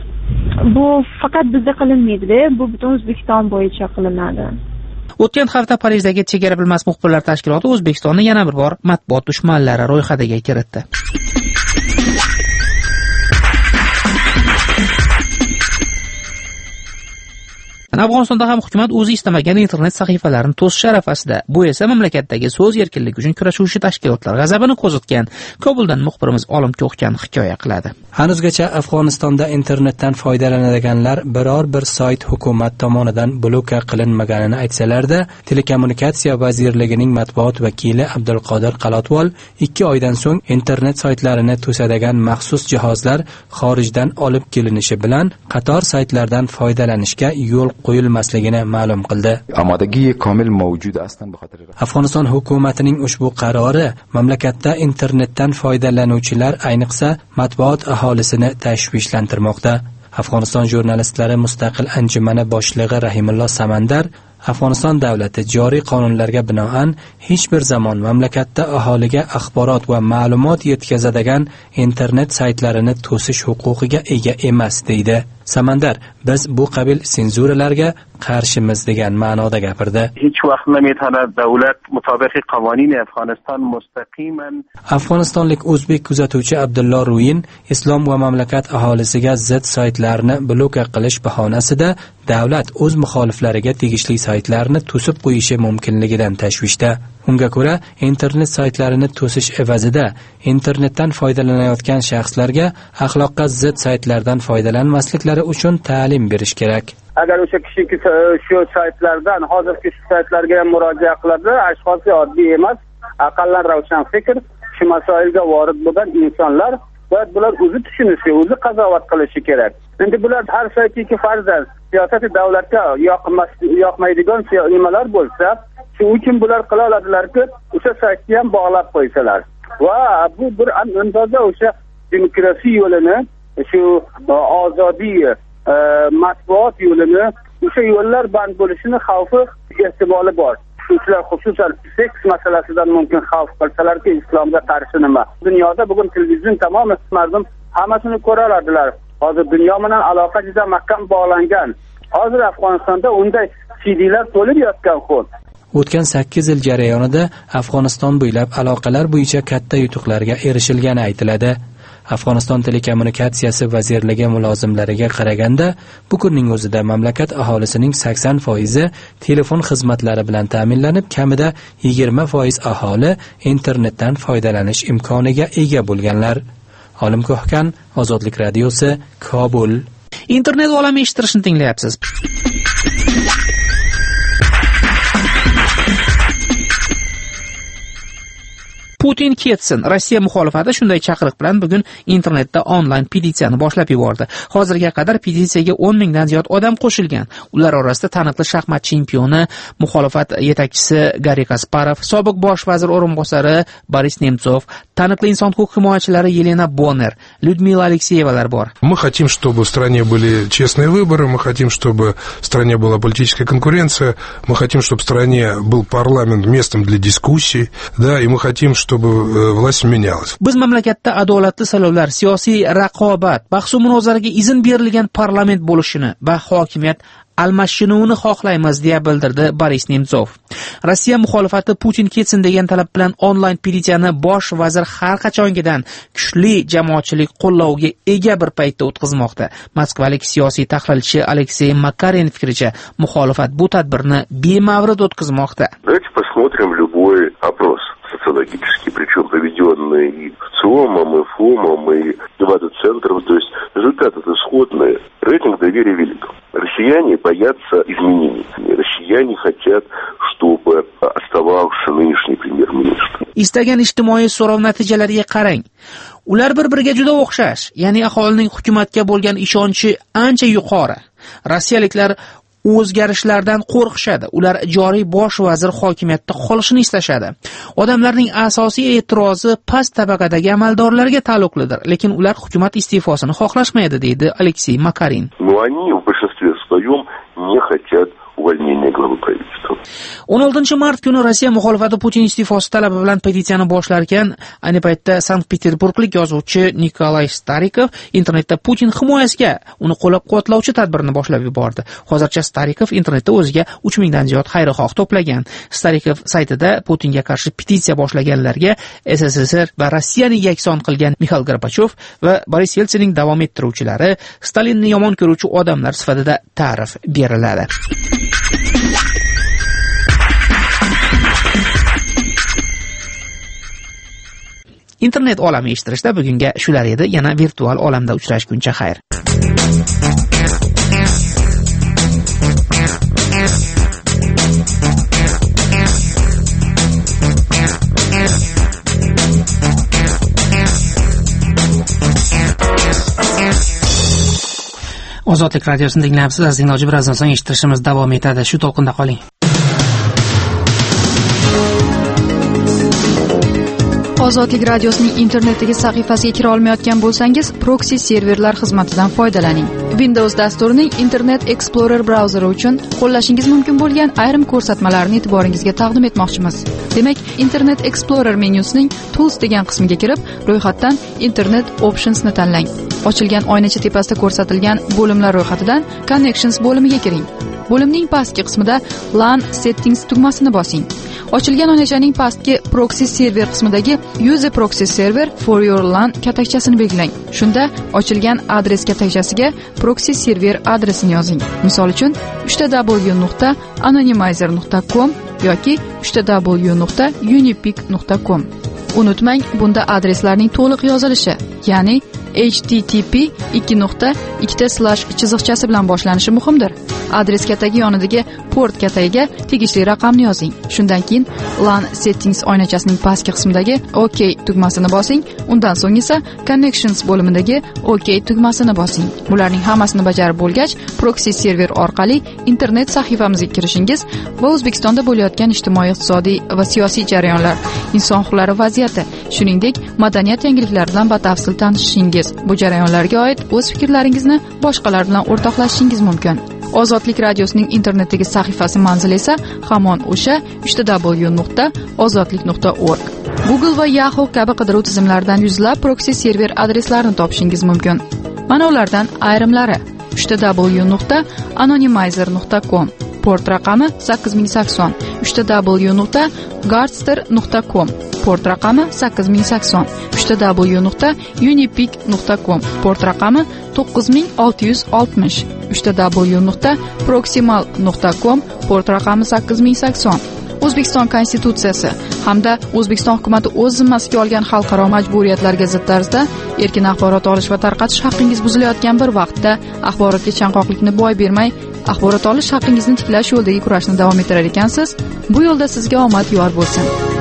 Bu faqat bizda qilinmaydi-da, bu butun O'zbekiston bo'yicha qilinadi. O'tgan hafta Parijdagi chegara bilmas muxbirlar tashkiloti O'zbekistonni yana bir bor matbuot dushmanlari ro'yxatiga kiritdi. Afg'onistonda ham hukumat o'zi istamagan internet sahifalarini to'sish arafasida. Bu esa mamlakatdagi so'z erkinligi uchun kurashuvchi tashkilotlar g'azabini qo'zitgan. Kobuldan muxbirimiz Olim Ko'xkan hikoya qiladi. Hanuzgacha Afg'onistonda internetdan foydalanadiganlar biror bir sayt hukumat tomonidan bloka qilinmaganini aytsalarda, Telekommunikatsiya vazirligining matbuot vakili Abdulqodir Qalotwol ikki oydan so'ng internet saytlarini to'sadigan maxsus jihozlar xorijdan olib kelinishi bilan qator saytlardan foydalanishga yo'l qo'yilmasligini ma'lum qildi. Afg'oniston hukumatining ushbu qarori mamlakatda internetdan foydalanuvchilar, ayniqsa matbuot aholisini tashvishlantirmoqda. Afg'oniston jurnalistlari mustaqil anjumani boshlig'i Rahimulloh Samandar Afg'oniston davlati joriy qonunlarga binoan hech bir zamon mamlakatda aholiga axborot va ma'lumot yetkazadigan internet saytlarini to'sish huquqiga ega emas, deydi. Samandar, biz bu qabil senzuralarga qarshimiz degan ma'noda gapirdi. Hech vaqt nametana davlat mutobiq qonuniy Afg'oniston mustaqiman. Afg'onistonlik o'zbek kuzatuvchi Abdullo Ruyin islom va mamlakat aholisiga zid saytlarni bloka qilish bahonasida davlat o'z muxoliflariga tegishli saytlarni to'sib qo'yishi mumkinligidan tashvishda. Unga ko'ra, internet saytlarini to'sish evazida internetdan foydalanayotgan shaxslarga axloqqa zid saytlardan foydalanmasliklari uchun ta'lim berish kerak. Agar o'sha kishi shu saytlardan hozirgi shu saytlarga ham murojaat qiladi, ashxos oddiy emas, aqallan ravshan fikr, shu masailga vorid bo'lgan insonlar va bular o'zi tushunishi, o'zi qazovat qilishi kerak. Endi bular har saytiki farzan siyosati davlatga yoqmas, yoqmaydigan nimalar bo'lsa, shuning uchun bular qila oladilarki, o'sha saytni ham bog'lab qo'ysalar. Va bu bir andoza o'sha demokrasiya yo'lini, shu ozodiy matbuot yo'lini, o'sha yo'llar band bo'lishini xavfi ehtimoli bor. Shular xususan seks masalasidan mumkin xavf qilsalarki, islomga qarshi nima. Dunyoda bugun televizion tamoman mardum hammasini ko'ra oladilar. Hozir dunyo bilan aloqa juda mahkam bog'langan. Hozir Afg'onistonda unday C D'lar to'lib yotgan xo'p. O'tgan sakkiz yil jarayonida Afg'oniston bo'ylab aloqalar bo'yicha katta yutuqlarga erishilgani aytiladi. Afg'oniston Telekommunikatsiyasi vazirligi mulozimlariga qaraganda, bu kunning o'zida mamlakat aholisining sakson foizi telefon xizmatlari bilan ta'minlanib, kamida yigirma foiz aholi internetdan foydalanish imkoniga ega bo'lganlar. Olim Ko'hkan, Ozodlik radiosi, Kobul. Internet olami eshittirishni tinglayapsiz. Putin ketsin. Rossiya muxolifati shunday chaqiriq bilan bugun internetda onlayn petitsiyani boshlab yubordi. Hozirga qadar petitsiyaga o'n mingdan ziyod odam qo'shilgan. Ular orasida taniqli shaxmat chempioni, muxolifat yetakchisi Garri Kasparov, sobiq bosh vazir o'rinbosari Boris Nemtsov, taniqli inson huquq himoyachilari Yelena Bonner, Lyudmila Alekseyevalar bor. Мы хотим, чтобы в стране были честные выборы, мы хотим, чтобы в стране была политическая конкуренция, мы хотим, чтобы в стране был парламент местом для дискуссий, да, и мы хотим, чтобы власть менялась. Biz mamlakatda adolatli saylovlar, siyosiy raqobat, bahs va munozaraga izn berilgan parlament bo'lishini va hokimiyat almashinuvini xohlaymiz, deya bildirdi Boris Nemtsov. Rossiya muxolifati Putin ketsin degan talab bilan onlayn petitsiyani bosh vazir har qachongidan kuchli jamoatchilik qo'lloviga ega bir paytda o'tkazmoqda. Moskvalik siyosiy tahlilchi Aleksey Makarin fikricha, muxolifat bu tadbirni bemavrid o'tkazmoqda. Давайте посмотрим любой опрос социологический, причем проведенный и ЦИОМом, и ФОМом, и Левада-центром, то есть результаты исходные. Рейтинг доверия велик. Россияне боятся изменений. Россияне хотят, чтобы оставался нынешний премьер-министр. Istagan ijtimoiy so'rov natijalariga qarang. Ular bir-biriga juda o'xshash. Ya'ni aholining hukumatga bo'lgan ishonchi ancha yuqori. Rossiyaliklar o'zgarishlardan qo'rqishadi. Ular joriy bosh vazir hokimiyatda qolishini istashadi. Odamlarning asosiy e'tirozi past tabaqadagi amaldorlarga taalluqlidir, lekin ular hukumat iste'fosini xohlashmaydi, deydi Aleksey Makarin. Но они в большинстве своем не хотят увольнения главы правительства. o'n oltinchi mart kuni Rossiya muxolifati Putin iste'fosi talabi bilan petitsiyani boshlar ekan, ayni paytda Sankt-Peterburglik yozuvchi Nikolay Starikov internetda Putin himoyasiga uni qo'llab-quvvatlovchi tadbirni boshlab yubordi. Hozircha Starikov internetda o'ziga uch mingdan ziyod xayrixoh to'plagan. Starikov saytida Putinga qarshi petitsiya boshlaganlarga S S S R va Rossiyani yakson qilgan Mikhail Gorbachev va Boris Yeltsinning davom ettiruvchilari, Stalinni yomon ko'ruvchi odamlar sifatida ta'rif beriladi. Internet olami eshittirishda bugunga shular edi. Yana virtual olamda uchrashguncha xayr. Ozodlik radiosini tinglayapsiz. Aziz tinglovchi, birozdan so'ng eshittirishimiz davom etadi. Shu to'lqinda qoling. Ozodlik radiosining internetdagi sahifasiga kira olmayotgan bo'lsangiz, proxy serverlar xizmatidan foydalaning. Windows dasturining Internet Explorer brauzeri uchun qo'llashingiz mumkin bo'lgan ayrim ko'rsatmalarni e'tiboringizga taqdim etmoqchimiz. Demak, Internet Explorer menyusining Tools degan qismiga kirib, ro'yxatdan Internet Options ni tanlang. Ochilgan oynacha tepasida ko'rsatilgan bo'limlar ro'yxatidan Connections bo'limiga kiring. Bo'limning pastki qismida LAN Settings tugmasini bosing. Ochilgan oynachaning pastki proxy server qismidagi Use a proxy server for your LAN katakchasini belgilang. Shunda ochilgan adres katakchasiga proxy server adresini yozing. Misol uchun uch ta w nuqta anonymizer nuqta com yoki uch ta w nuqta unipic nuqta com. Unutmang, bunda adreslarning to'liq yozilishi, ya'ni H T T P ikki nuqta ikkita slash chiziqchasi bilan boshlanishi muhimdir. Adres katagi yonidagi port katagiga tegishli raqamni yozing. Shundan keyin LAN settings oynachasining pastki qismidagi OK tugmasini bosing. Undan so'ng esa Connections bo'limidagi OK tugmasini bosing. Bularning hammasini bajarib bo'lgach, proxy server orqali internet sahifamizga kirishingiz va O'zbekistonda bo'layotgan ijtimoiy-iqtisodiy va siyosiy jarayonlar, inson huquqlari vaziyati, shuningdek madaniyat yangiliklari bilan batafsil tanishishingiz, bu jarayonlarga oid o'z fikrlaringizni boshqalar bilan o'rtoqlashishingiz mumkin. Ozodlik radiosining internetdagi sahifasi manzili esa hamon o'sha uch ta w nuqta ozodlik nuqta org. Google va Yahoo kabi qidiruv tizimlaridan yuzlab proxy server adreslarini topishingiz mumkin. Mana ulardan ayrimlari: uch ta w nuqta anonymizer nuqta com, port raqami sakkiz ming sakson, uch ta w nuqta gardster nuqta com, port raqami sakkiz ming sakson, uch ta w nuqta unipic nuqta com, port raqami to'qqiz ming olti yuz oltmish, uch ta w nuqta proximal nuqta com, port raqami sakkiz ming sakson. O'zbekiston Konstitutsiyasi hamda O'zbekiston hukuomati o'z zimmasiga olgan xalqaro majburiyatlarga zid tarzda erkin axborot olish va tarqatish haqqingiz buzilayotgan bir vaqtda axborotga chanqoqlikni boy bermay, axborot olish haqqingizni tiklash yo'lidagi kurashni davom ettirar ekansiz. Bu yo'lda sizga omad yor bo'lsin.